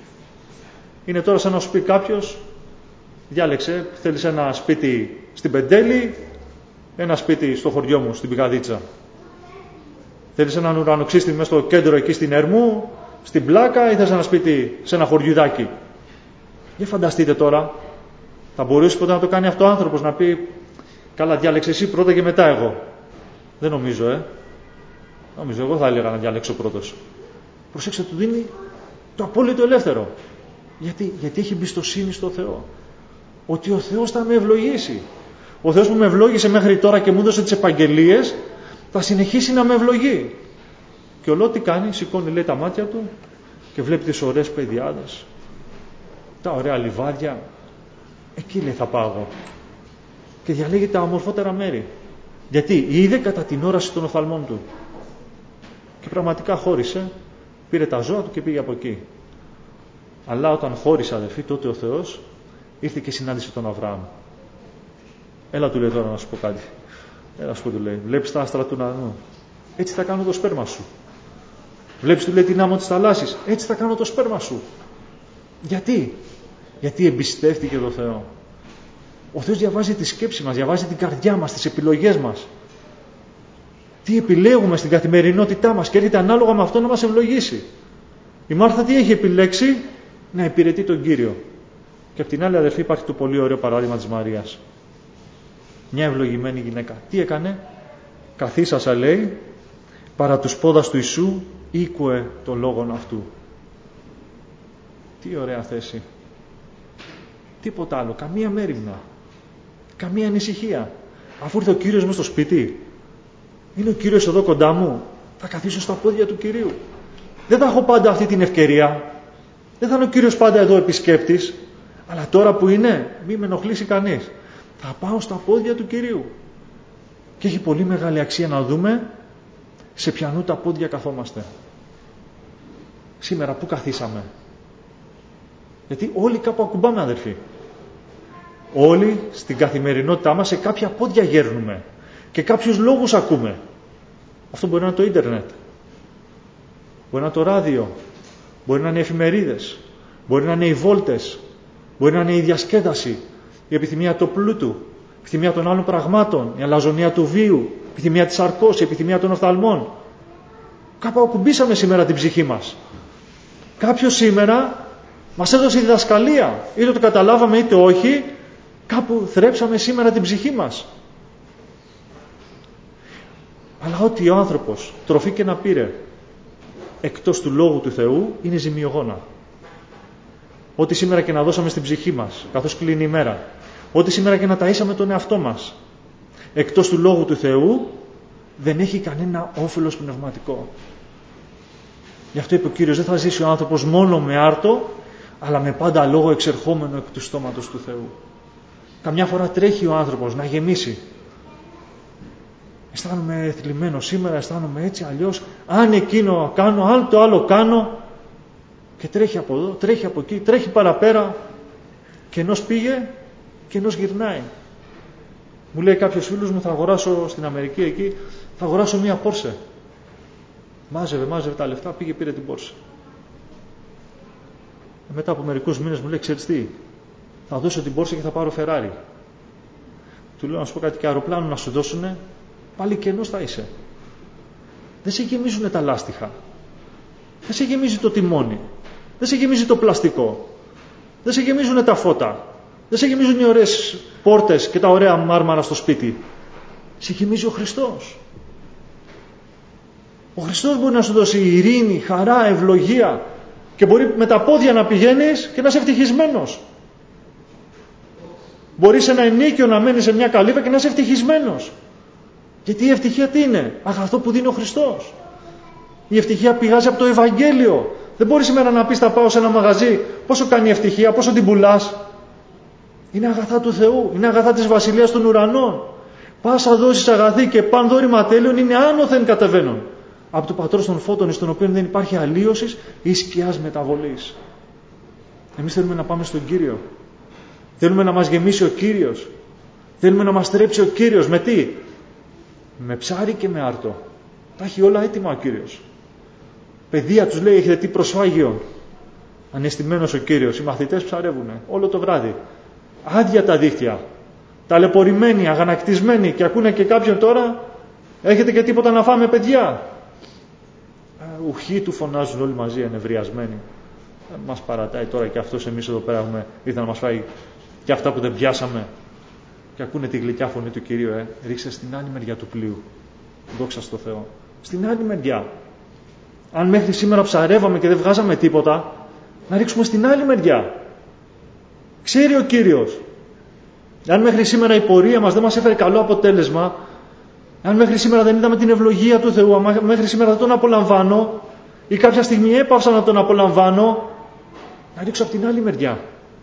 Είναι τώρα σαν να σου πει κάποιος, διάλεξε, θέλεις ένα σπίτι στην Πεντέλη, ένα σπίτι στο χωριό μου, στην Πηγαδίτσα. Θέλεις έναν ουρανοξύστη μέσα στο κέντρο εκεί στην Ερμού, στην Πλάκα, ή θες ένα σπίτι σε ένα χωριουδάκι? Για φανταστείτε τώρα, θα μπορούσε ποτέ να το κάνει αυτό ο άνθρωπος, να πει, καλά, διάλεξε εσύ πρώτα και μετά εγώ? Δεν νομίζω, ε. Νομίζω, εγώ θα έλεγα να διαλέξω πρώτος. Προσέξτε, του δίνει το απόλυτο ελεύθερο. Γιατί, γιατί έχει εμπιστοσύνη στο Θεό. Ότι ο Θεός θα με ευλογήσει. Ο Θεός που με ευλόγησε μέχρι τώρα και μου έδωσε τις επαγγελίες, θα συνεχίσει να με ευλογεί. Και ο Λότ τι κάνει? Σηκώνει, λέει, τα μάτια του και βλέπει τις ωραίες παιδιάδες, τα ωραία λιβάδια. Εκεί, λέει, θα πάω εγώ. Και διαλέγει τα ομορφότερα μέρη. Γιατί είδε κατά την όραση των οφθαλμών του. Και πραγματικά χώρισε, πήρε τα ζώα του και πήγε από εκεί. Αλλά όταν χώρισε, αδερφοί, τότε ο Θεός ήρθε και συνάντησε τον Αβραάμ. Έλα, του λέει, τώρα να σου πω κάτι. Έλα, σου πω, του λέει, βλέπεις τα άστρα του ουρανού? Έτσι θα κάνω το σπέρμα σου. Βλέπεις, του λέει, την άμμο της θαλάσσης? Έτσι θα κάνω το σπέρμα σου. Γιατί? Γιατί εμπιστεύτηκε τον Θεό. Ο Θεός διαβάζει τη σκέψη μας, διαβάζει την καρδιά μας, τις επιλογές μας. Τι επιλέγουμε στην καθημερινότητά μας και έρχεται ανάλογα με αυτό να μας ευλογήσει. Η Μάρθα τι έχει επιλέξει? Να υπηρετεί τον Κύριο. Και απ' την άλλη, αδερφή, υπάρχει το πολύ ωραίο παράδειγμα της Μαρίας. Μια ευλογημένη γυναίκα. Τι έκανε? Καθίσασα, λέει, παρά τους πόδας του Ιησού, ήκουε το λόγον αυτού. Τι ωραία θέση. Τίποτα άλλο. Καμία μέριμνα. Καμία ανησυχία. Αφού ήρθε ο Κύριος μου στο σπίτι, είναι ο Κύριος εδώ κοντά μου, θα καθίσω στα πόδια του Κυρίου. Δεν θα έχω πάντα αυτή την ευκαιρία. Δεν θα είναι ο Κύριος πάντα εδώ επισκέπτης. Αλλά τώρα που είναι, μη με ενοχλήσει κανείς. Θα πάω στα πόδια του Κυρίου. Και έχει πολύ μεγάλη αξία να δούμε σε ποιανού τα πόδια καθόμαστε. Σήμερα πού καθίσαμε? Γιατί όλοι κάπου ακουμπάμε, αδερφοί. Όλοι στην καθημερινότητά μας σε κάποια πόδια γέρνουμε. Και κάποιους λόγους ακούμε. Αυτό μπορεί να είναι το ίντερνετ. Μπορεί να είναι το ράδιο. Μπορεί να είναι οι εφημερίδες. Μπορεί να είναι οι βόλτες. Μπορεί να είναι η διασκέδαση. Η επιθυμία του πλούτου. Η επιθυμία των άλλων πραγμάτων. Η αλαζονία του βίου. Η επιθυμία της σαρκός. Η επιθυμία των οφθαλμών. Κάπου ακουμπήσαμε σήμερα την ψυχή μας. Κάποιος σήμερα μας έδωσε διδασκαλία. Είτε το καταλάβαμε είτε όχι. Κάπου θρέψαμε σήμερα την ψυχή μας. Αλλά ό,τι ο άνθρωπος τροφή και να πήρε εκτός του Λόγου του Θεού είναι ζημιογόνα. Ό,τι σήμερα και να δώσαμε στην ψυχή μας καθώς κλείνει η μέρα, ό,τι σήμερα και να ταΐσαμε τον εαυτό μας εκτός του Λόγου του Θεού, δεν έχει κανένα όφελος πνευματικό. Γι' αυτό είπε ο Κύριος, δεν θα ζήσει ο άνθρωπος μόνο με άρτο, αλλά με πάντα λόγο εξερχόμενο εκ του στόματος του Θεού. Καμιά φορά τρέχει ο άνθρωπος να γεμίσει. Αισθάνομαι θλιμμένο σήμερα, αισθάνομαι έτσι, αλλιώς, αν εκείνο κάνω, αν το άλλο κάνω, και τρέχει από εδώ, τρέχει από εκεί, τρέχει παραπέρα, και ενός πήγε και ενός γυρνάει. Μου λέει κάποιος φίλος μου, θα αγοράσω στην Αμερική εκεί, θα αγοράσω μία Πόρσε. Μάζευε, μάζευε τα λεφτά, πήγε, πήρε την Πόρσε. Μετά από μερικούς μήνες μου λέει, ξέρεις τι, θα δώσω την Πόρσε και θα πάρω Φεράρι. Του λέω, να σου πω κάτι, και αεροπλάνο να σου δώσουνε, πάλι κενός θα είσαι. Δεν σε γεμίζουν τα λάστιχα. Δεν σε γεμίζει το τιμόνι. Δεν σε γεμίζει το πλαστικό. Δεν σε γεμίζουν τα φώτα. Δεν σε γεμίζουν οι ωραίες πόρτες και τα ωραία μάρμαρα στο σπίτι. Σε γεμίζει ο Χριστός. Ο Χριστός μπορεί να σου δώσει ειρήνη, χαρά, ευλογία και μπορεί με τα πόδια να πηγαίνεις και να είσαι ευτυχισμένος. Μπορεί σε ένα ενίκιο να μένεις σε μια καλύβα και να είσαι ευτυχισμένος. Γιατί η ευτυχία τι είναι? Αγαθό που δίνει ο Χριστός. Η ευτυχία πηγάζει από το Ευαγγέλιο. Δεν μπορεί σήμερα να πεις θα πάω σε ένα μαγαζί, πόσο κάνει η ευτυχία, πόσο την πουλάς. Είναι αγαθά του Θεού, είναι αγαθά της Βασιλείας των Ουρανών. Πας θα δώσεις αγαθή και παν δώρημα τέλειων είναι άνωθεν κατεβαίνουν. Από το πατρός των φώτων, στον οποίο δεν υπάρχει αλλίωσης ή σκιάς μεταβολής. Εμείς θέλουμε να πάμε στον Κύριο. Θέλουμε να μας γεμίσει ο Κύριος. Θέλουμε να μας στρέψει ο Κύριος. Με τι? Με ψάρι και με άρτο. Τα έχει όλα έτοιμα ο Κύριος. Παιδεία τους λέει, έχετε τι προσφάγιο? Ανεστημένος ο Κύριος. Οι μαθητές ψαρεύουνε όλο το βράδυ. Άδεια τα δίχτυα. Ταλαιπωρημένοι, αγανακτισμένοι, και ακούνε και κάποιον τώρα, έχετε και τίποτα να φάμε, παιδιά? Ουχοί του φωνάζουν όλοι μαζί, ενευριασμένοι. Μας παρατάει τώρα και αυτός, εμείς εδώ πέρα έχουμε, ήρθε να μας φάει και αυτά που δεν πιάσαμε. Και ακούνε τη γλυκιά φωνή του Κυρίου, ε, ρίξτε στην άλλη μεριά του πλοίου. Δόξα στο Θεό. Στην άλλη μεριά. Αν μέχρι σήμερα ψαρεύαμε και δεν βγάζαμε τίποτα, να ρίξουμε στην άλλη μεριά. Ξέρει ο Κύριος. Αν μέχρι σήμερα η πορεία μας δεν μας έφερε καλό αποτέλεσμα, αν μέχρι σήμερα δεν είδαμε την ευλογία του Θεού, αν μέχρι σήμερα δεν τον απολαμβάνω, ή κάποια στιγμή έπαυσα να τον απολαμβάνω, να ρίξω από την άλλη μεριά.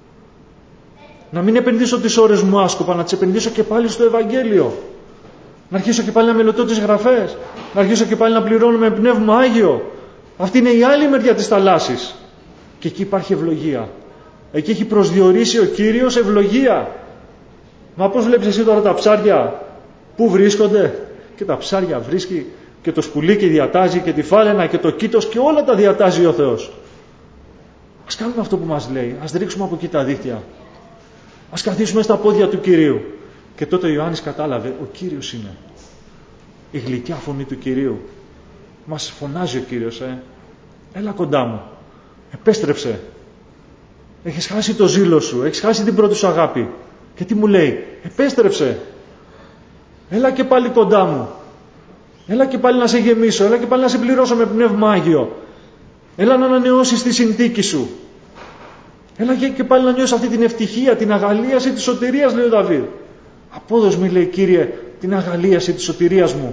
Να μην επενδύσω τις ώρες μου άσκοπα, να τις επενδύσω και πάλι στο Ευαγγέλιο. Να αρχίσω και πάλι να μελετώ τις γραφές. Να αρχίσω και πάλι να πληρώνω με πνεύμα Άγιο. Αυτή είναι η άλλη μεριά της θαλάσσης. Και εκεί υπάρχει ευλογία. Εκεί έχει προσδιορίσει ο Κύριος ευλογία. Μα πώς βλέπεις εσύ τώρα τα ψάρια που βρίσκονται? Και τα ψάρια βρίσκει και το σκουλίκι διατάζει και τη φάλαινα και το κήτος και όλα τα διατάζει ο Θεός. Ας κάνουμε αυτό που μας λέει. Ας ρίξουμε από εκεί τα δίχτυα. Ας καθίσουμε στα πόδια του Κυρίου. Και τότε ο Ιωάννης κατάλαβε, ο Κύριος είναι. Η γλυκιά φωνή του Κυρίου. Μας φωνάζει ο Κύριος, ε. Έλα κοντά μου. Επέστρεψε. Έχεις χάσει το ζήλο σου. Έχεις χάσει την πρώτη σου αγάπη. Και τι μου λέει? Επέστρεψε. Έλα και πάλι κοντά μου. Έλα και πάλι να σε γεμίσω. Έλα και πάλι να σε πληρώσω με πνεύμα Άγιο. Έλα να ανανεώσεις τη συνθήκη σου. Έλα και πάλι να νιώσεις αυτή την ευτυχία, την αγαλίαση της σωτηρίας, λέει ο Δαβίδ. Απόδος μου, λέει, Κύριε, την αγαλίαση της σωτηρίας μου.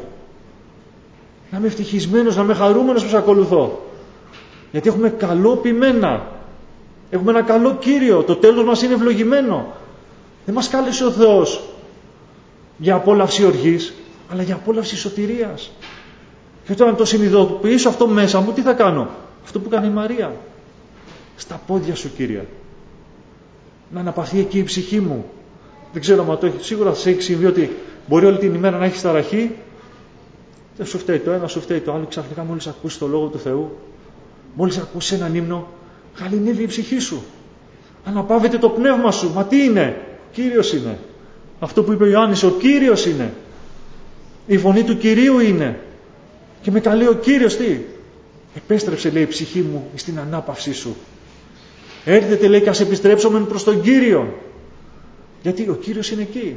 Να είμαι ευτυχισμένος, να είμαι χαρούμενος που σε ακολουθώ. Γιατί έχουμε καλό ποιμένα. Έχουμε ένα καλό Κύριο. Το τέλος μας είναι ευλογημένο. Δεν μας κάλεσε ο Θεός για απόλαυση οργής, αλλά για απόλαυση σωτηρίας. Και όταν το συνειδητοποιήσω αυτό μέσα μου, τι θα κάνω? Αυτό που κάνει η Μαρία. Στα πόδια σου, Κύριε. Να αναπαυθεί εκεί η ψυχή μου. Δεν ξέρω αν το έχει. Σίγουρα θα σε έχει συμβεί ότι μπορεί όλη την ημέρα να έχει ταραχή. Δεν σου φταίει το ένα, σου φταίει το άλλο. Ξαφνικά μόλις ακούσει το Λόγο του Θεού, μόλις ακούσει έναν ύμνο, γαληνεύει η ψυχή σου. Αναπαύεται το πνεύμα σου. Μα τι είναι? Κύριος είναι. Αυτό που είπε ο Ιωάννης, ο Κύριος είναι. Η φωνή του Κυρίου είναι. Και με καλεί ο Κύριος τι? Επέστρεψε, λέει, η ψυχή μου στην ανάπαυσή σου. Έρχεται, λέει, και ας επιστρέψουμε προς τον Κύριο. Γιατί ο Κύριος είναι εκεί.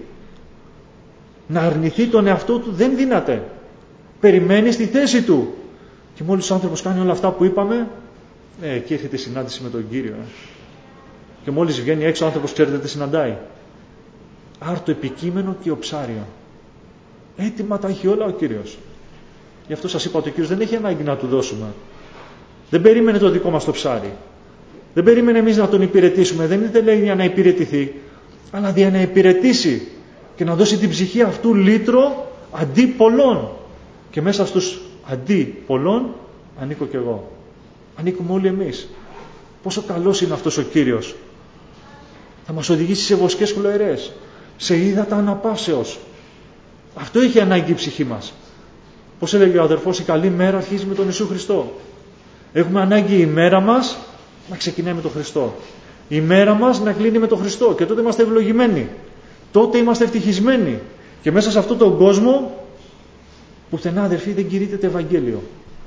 Να αρνηθεί τον εαυτό του δεν δύναται. Περιμένει στη θέση του. Και μόλις ο άνθρωπος κάνει όλα αυτά που είπαμε, ε, εκεί έρχεται η συνάντηση με τον Κύριο. Ε. Και μόλις βγαίνει έξω ο άνθρωπος, ξέρετε τι συναντάει? Άρτο επικείμενο και οψάριο. Έτοιμα τα έχει όλα ο Κύριος. Γι' αυτό σας είπα ότι ο Κύριος δεν έχει ανάγκη να του δώσουμε. Δεν περίμενε το δικό μας το ψάρι. Δεν περίμενε εμείς να τον υπηρετήσουμε. Δεν είναι, λέει, για να υπηρετηθεί, αλλά για να υπηρετήσει και να δώσει την ψυχή αυτού λύτρο αντί πολλών. Και μέσα στους αντί πολλών ανήκω κι εγώ. Ανήκουμε όλοι εμείς. Πόσο καλός είναι αυτός ο Κύριος. Θα μας οδηγήσει σε βοσκές χλωερές, σε ύδατα αναπαύσεως. Αυτό είχε ανάγκη η ψυχή μας. Πώς έλεγε ο αδερφός, η καλή μέρα αρχίζει με τον Ιησού Χριστό. Έχουμε ανάγκη η μέρα μας να ξεκινάει με τον Χριστό. Η μέρα μας να κλείνει με τον Χριστό. Και τότε είμαστε ευλογημένοι. Τότε είμαστε ευτυχισμένοι. Και μέσα σε αυτόν τον κόσμο, πουθενά, αδερφοί, δεν κηρύττεται Ευαγγέλιο.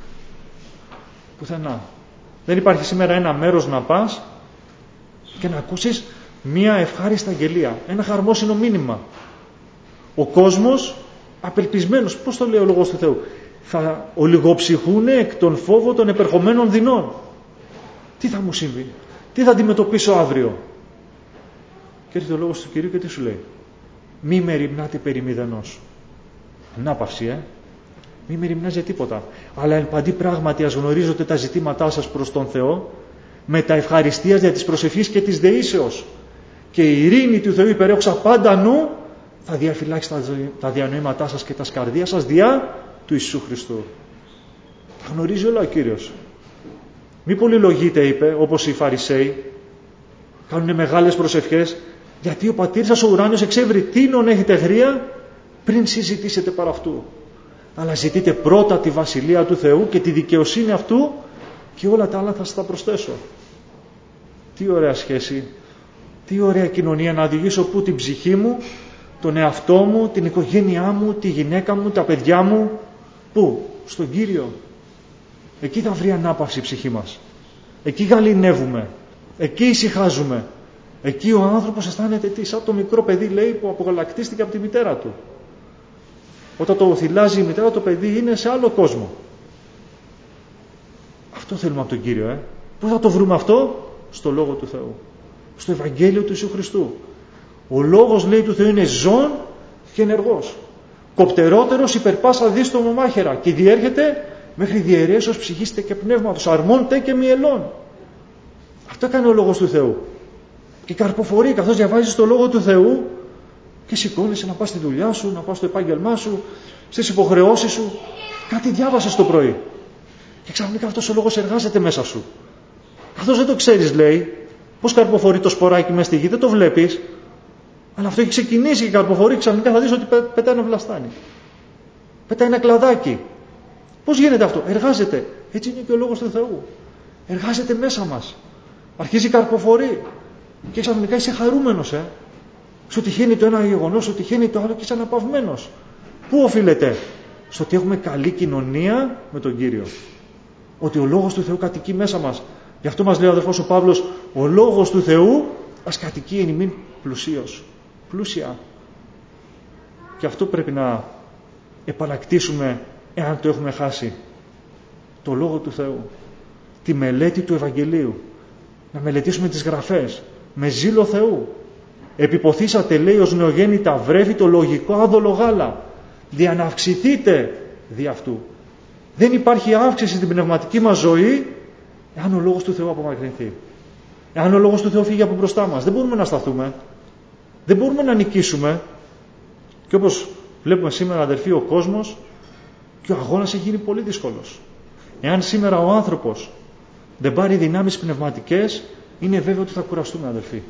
Πουθενά. Δεν υπάρχει σήμερα ένα μέρος να πας και να ακούσεις μία ευχάριστη αγγελία. Ένα χαρμόσυνο μήνυμα. Ο κόσμος απελπισμένος, πώς το λέει ο Λόγος του Θεού, θα ολιγοψυχούν εκ των φόβων των επερχομένων δεινών. Τι θα μου συμβεί, τι θα αντιμετωπίσω αύριο? Και έρχεται ο λόγος του Κυρίου και τι σου λέει? Μη μεριμνάτε περί μηδενός. Ανάπαυση, ε. Μη μεριμνάς για τίποτα. Αλλά εν παντή πράγματι ας γνωρίζετε τα ζητήματά σας προς τον Θεό, με τα ευχαριστίας δια της προσευχής και της δεήσεως. Και η ειρήνη του Θεού υπερέχουσα πάντα νου θα διαφυλάξει τα, τα διανοήματά σας και τα σκαρδία σας διά του Ιησού Χριστού. Τα γνωρίζει όλα ο Κύριος. Μη πολυλογείτε, είπε, όπως οι Φαρισαίοι, κάνουν μεγάλες προσευχές, γιατί ο πατήρ σας ο ουράνιος εξεύρει τίνον έχετε γρία πριν συζητήσετε παρά αυτού. Αλλά ζητείτε πρώτα τη βασιλεία του Θεού και τη δικαιοσύνη αυτού και όλα τα άλλα θα σας τα προσθέσω. Τι ωραία σχέση, τι ωραία κοινωνία, να οδηγήσω πού? Την ψυχή μου, τον εαυτό μου, την οικογένειά μου, τη γυναίκα μου, τα παιδιά μου. Πού? Στον Κύριο. Εκεί θα βρει ανάπαυση η ψυχή μας. Εκεί γαληνεύουμε. Εκεί ησυχάζουμε. Εκεί ο άνθρωπος αισθάνεται τι? Σαν το μικρό παιδί, λέει, που απογαλακτίστηκε από τη μητέρα του. Όταν το θυλάζει η μητέρα, το παιδί είναι σε άλλο κόσμο. Αυτό θέλουμε από τον Κύριο, ε. Πού θα το βρούμε αυτό? Στο Λόγο του Θεού. Στο Ευαγγέλιο του Ιησού Χριστού. Ο Λόγος, λέει, του Θεού είναι ζών και ενεργός. Κοπτερότερος υπερπάσα δίστομο μάχαιρα και διέρχεται μέχρι διαιρέσεως ψυχής και πνεύματος, αρμών τε και μυελών. Αυτό έκανε ο Λόγος του Θεού. Και καρποφορεί καθώς διαβάζεις το Λόγο του Θεού και σηκώνεσαι να πας στη δουλειά σου, να πας στο επάγγελμά σου, στις υποχρεώσεις σου. Κάτι διάβασες το πρωί. Και ξαφνικά αυτός ο Λόγος εργάζεται μέσα σου. Καθώς δεν το ξέρεις, λέει, πώς καρποφορεί το σποράκι μέσα στη γη, δεν το βλέπεις. Αλλά αυτό έχει ξεκινήσει και καρποφορεί, ξαφνικά θα δεις ότι πετάει ένα βλαστάνι. Πετάει ένα κλαδάκι. Πώς γίνεται αυτό? Εργάζεται. Έτσι είναι και ο Λόγος του Θεού. Εργάζεται μέσα μας. Αρχίζει καρποφορεί. Και ξαφνικά είσαι χαρούμενος, ε. Σου τυχαίνει το ένα γεγονός, σου τυχαίνει το άλλο και είσαι αναπαυμένος. Πού οφείλεται? Στο ότι έχουμε καλή κοινωνία με τον Κύριο. Ότι ο Λόγος του Θεού κατοικεί μέσα μας. Γι' αυτό μας λέει ο αδερφός ο Παύλος, ο Λόγος του Θεού ας κατοικεί εν ημίν πλουσίως. Πλούσια. Και αυτό πρέπει να επανακτήσουμε εάν το έχουμε χάσει. Το Λόγο του Θεού. Τη μελέτη του Ευαγγελίου. Να μελετήσουμε τις γραφές. Με ζήλο Θεού. Επιποθήσατε, λέει, ως νεογέννητα βρέφη το λογικό άδολο γάλα. Δια να αυξηθείτε δι' αυτού. Δεν υπάρχει αύξηση στην πνευματική μας ζωή εάν ο Λόγος του Θεού απομακρυνθεί. Εάν ο Λόγος του Θεού φύγει από μπροστά μας. Δεν μπορούμε να σταθούμε. Δεν μπορούμε να νικήσουμε. Και όπως βλέπουμε σήμερα, αδερφοί, ο κόσμος και ο αγώνας έχει γίνει πολύ δύσκολος. Εάν σήμερα ο άνθρωπος δεν πάρει δυνάμεις πνευματικές, είναι βέβαιο ότι θα κουραστούμε, αδερφοί.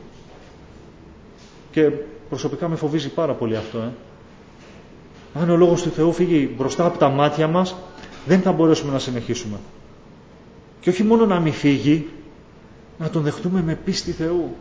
Και προσωπικά με φοβίζει πάρα πολύ αυτό. Ε. Αν ο Λόγος του Θεού φύγει μπροστά από τα μάτια μας, δεν θα μπορέσουμε να συνεχίσουμε. Και όχι μόνο να μην φύγει, να τον δεχτούμε με πίστη Θεού.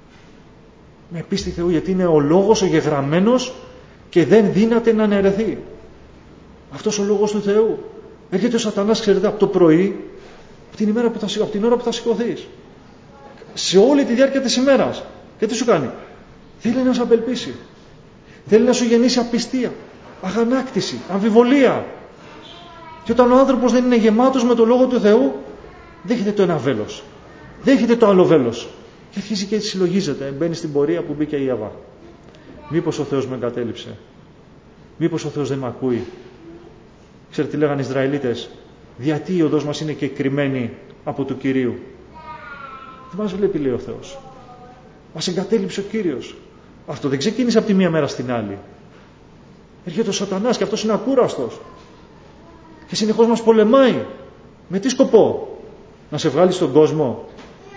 Με πίστη Θεού, γιατί είναι ο Λόγος ο γεγραμμένος και δεν δύναται να αναιρεθεί. Αυτός ο Λόγος του Θεού. Έρχεται ο σατανάς, ξέρετε, από το πρωί, από την, ημέρα που θα, από την ώρα που θα σηκωθείς. Σε όλη τη διάρκεια της ημέρας. Και τι σου κάνει? Θέλει να σου απελπίσει. Θέλει να σου γεννήσει απιστία, αγανάκτηση, αμφιβολία. Και όταν ο άνθρωπος δεν είναι γεμάτος με το Λόγο του Θεού, δέχεται το ένα βέλος, δέχεται το άλλο βέλος και αρχίζει και συλλογίζεται, μπαίνει στην πορεία που μπήκε η Εύα. Μήπως ο Θεός με εγκατέλειψε? Μήπως ο Θεός δεν με ακούει? Ξέρετε τι λέγανε οι Ισραηλίτες? Γιατί η οδός μας είναι και κρυμμένη από του Κυρίου? Δεν μας βλέπει, λέει ο Θεός. Μας εγκατέλειψε ο Κύριος. Αυτό δεν ξεκίνησε από τη μία μέρα στην άλλη. Έρχεται ο σατανάς και αυτός είναι ακούραστος. Και συνεχώς μας πολεμάει. Με τι σκοπό? Να σε βγάλει στον κόσμο.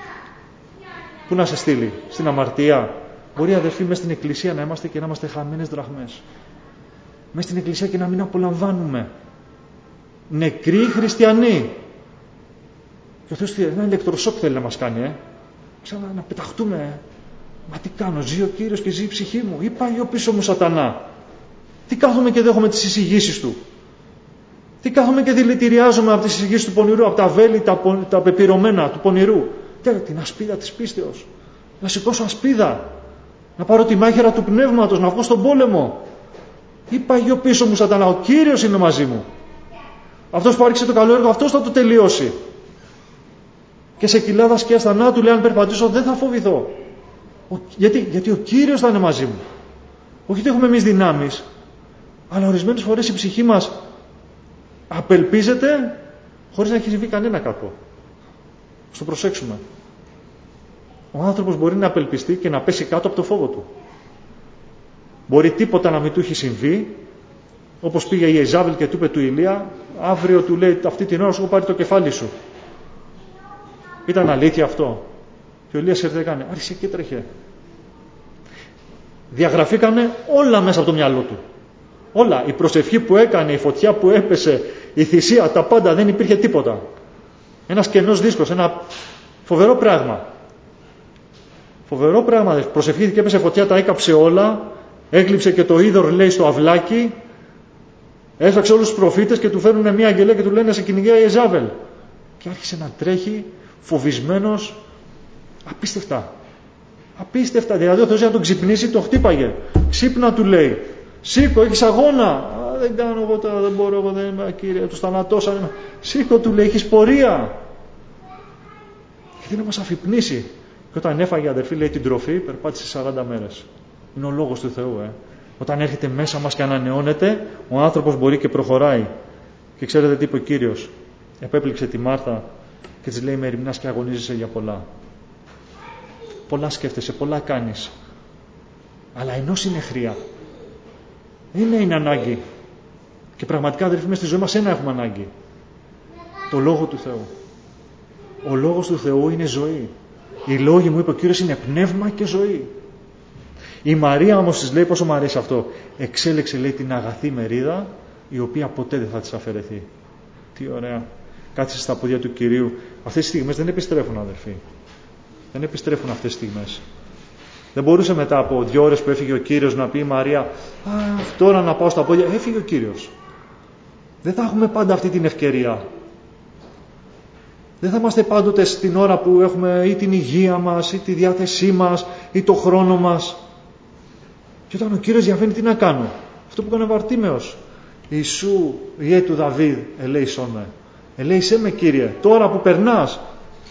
Πού να σε στείλει? Στην αμαρτία. Μπορεί, αδερφοί, μέσα στην εκκλησία να είμαστε και να είμαστε χαμένες δραχμές. Μέσα στην εκκλησία και να μην απολαμβάνουμε. Νεκροί χριστιανοί. Και ο Θεός ένα ηλεκτροσόκ θέλει να μας κάνει, ε. Σαν να, να πεταχτούμε, ε. Μα τι κάνω? Ζει ο Κύριος και ζει η ψυχή μου, ή πάει ο πίσω μου σατανά? Τι κάθομαι και δέχομαι τις εισηγήσεις του? Τι κάθομαι και δηλητηριάζομαι από τις εισηγήσεις του πονηρού, από τα βέλη, τα, τα πεπειρωμένα του πονηρού? Τι, την ασπίδα της πίστεως. Να σηκώσω ασπίδα. Να πάρω τη μάχαιρα του πνεύματος, να βγω στον πόλεμο. Ή πάει ο πίσω μου σατανά? Ο Κύριος είναι μαζί μου. Αυτός που άρχισε το καλό έργο, αυτός θα το τελειώσει. Και σε κοιλάδα σκιάς θανάτου, λέει, αν περπατήσω δεν θα φοβηθώ. Ο, γιατί, γιατί ο Κύριος θα είναι μαζί μου. Όχι ότι έχουμε εμείς δυνάμεις, αλλά ορισμένες φορές η ψυχή μας απελπίζεται χωρίς να έχει συμβεί κανένα κακό. Στο προσέξουμε. Ο άνθρωπος μπορεί να απελπιστεί και να πέσει κάτω από το φόβο του. Μπορεί τίποτα να μην του έχει συμβεί, όπως πήγε η Ιεζάβελ και του είπε του Ηλία, αύριο του λέει αυτή την ώρα σου έχω πάρει το κεφάλι σου. Ήταν αλήθεια αυτό? Και ο Ηλίας ήρθε έκανε, άρχισε και τρέχε. Διαγραφήκανε όλα μέσα από το μυαλό του. Όλα. Η προσευχή που έκανε, η φωτιά που έπεσε, η θυσία, τα πάντα, δεν υπήρχε τίποτα. Ένας κενός δίσκος, ένα φοβερό πράγμα. Φοβερό πράγμα. Προσευχήθηκε, έπεσε φωτιά, τα έκαψε όλα, έγλειψε και το είδωρ, λέει, στο αυλάκι, έσφαξε όλους τους προφήτες και του φέρνουν μια αγγελία και του λένε σε κυνηγάει η Ιεζάβελ. Και άρχισε να τρέχει φοβισμένος, απίστευτα. Απίστευτα. Δηλαδή ο Θεός για να τον ξυπνήσει τον χτύπαγε. Ξύπνα, του λέει. Σήκω, έχεις αγώνα. Α, δεν κάνω εγώ τώρα, δεν μπορώ εγώ, δεν είμαι, Κύριε, τους θανατώσανε. Σήκω, του λέει, έχεις πορεία. Γιατί να μας αφυπνήσει. Και όταν έφαγε, αδερφή, λέει, την τροφή, περπάτησε σαράντα μέρες. Είναι ο λόγος του Θεού, ε. Όταν έρχεται μέσα μας και ανανεώνεται, ο άνθρωπος μπορεί και προχωράει. Και ξέρετε τι είπε ο Κύριος? Επέπληξε τη Μάρθα και της λέει, με ερημνάς και αγωνίζεσαι για πολλά. Πολλά σκέφτεσαι, πολλά κάνεις. Αλλά ενός είναι χρειά. Είναι, είναι ανάγκη. Και πραγματικά, αδερφοί, μες στη ζωή μας ένα έχουμε ανάγκη. Το Λόγο του Θεού. Ο Λόγος του Θεού είναι ζωή. Οι λόγοι, μου είπε ο Κύριος, είναι πνεύμα και ζωή. Η Μαρία όμως της λέει, πόσο μου αρέσει αυτό, εξέλεξε, λέει, την αγαθή μερίδα, η οποία ποτέ δεν θα της αφαιρεθεί. Τι ωραία. Κάθισε στα πόδια του Κυρίου. Αυτές τις στιγμές δεν επιστρέφουν, αδερφοί. Δεν επιστρέφουν αυτές τις στιγμές. Δεν μπορούσε μετά από δύο ώρες που έφυγε ο Κύριος να πει η Μαρία, α, τώρα να πάω στα πόδια. Έφυγε ο Κύριος. Δεν θα έχουμε πάντα αυτή την ευκαιρία. Δεν θα είμαστε πάντοτε στην ώρα που έχουμε ή την υγεία μας, ή τη διάθεσή μας, ή το χρόνο μας. Και όταν ο Κύριος διαφαίνει, τι να κάνω? Αυτό που έκανε ο Βαρτίμεος. Ιησού, Ιε του Δαβίδ, ελέησόν με. Ελέησέ με, Κύριε, τώρα που περνάς.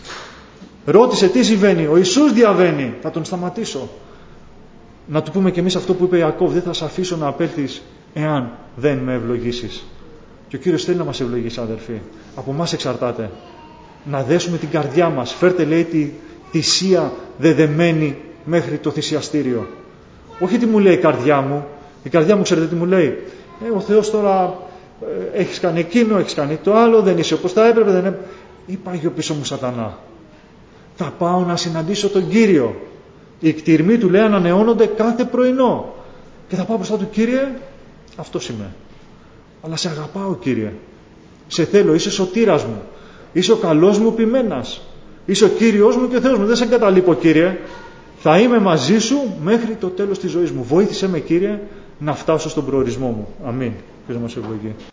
Ρώτησε τι συμβαίνει. Ο Ιησούς διαβαίνει. Θα τον σταματήσω. Να του πούμε κι εμείς αυτό που είπε Ιακώβ. Δεν θα σε αφήσω να απέλθεις εάν δεν με ευλογήσεις. Και ο Κύριος θέλει να μας ευλογήσει, αδερφοί. Από εμάς εξαρτάται. Να δέσουμε την καρδιά μας. Φέρτε, λέει, τη θυσία δεδεμένη μέχρι το θυσιαστήριο. Όχι τι μου λέει η καρδιά μου. Η καρδιά μου, ξέρετε τι μου λέει? Ε, ο Θεός τώρα ε, έχεις κάνει εκείνο, έχεις κάνει το άλλο, δεν είσαι όπως θα έπρεπε. Δεν έπρεπε. Είπα, Άγιο πίσω μου Σατανά. Θα πάω να συναντήσω τον Κύριο. Οι κτηρμοί του, λέει, ανανεώνονται κάθε πρωινό. Και θα πάω μπροστά του, Κύριε, αυτός είμαι. Αλλά σε αγαπάω, Κύριε. Σε θέλω, είσαι σωτήρας μου. Είσαι ο καλός μου ποιμένας. Είσαι ο Κύριος μου και ο Θεός μου. Δεν σε εγκαταλείπω, Κύριε. Θα είμαι μαζί σου μέχρι το τέλος της ζωής μου. Βοήθησέ με, Κύριε, να φτάσω στον προορισμό μου. Αμήν. Κύριε μας ευλογεί.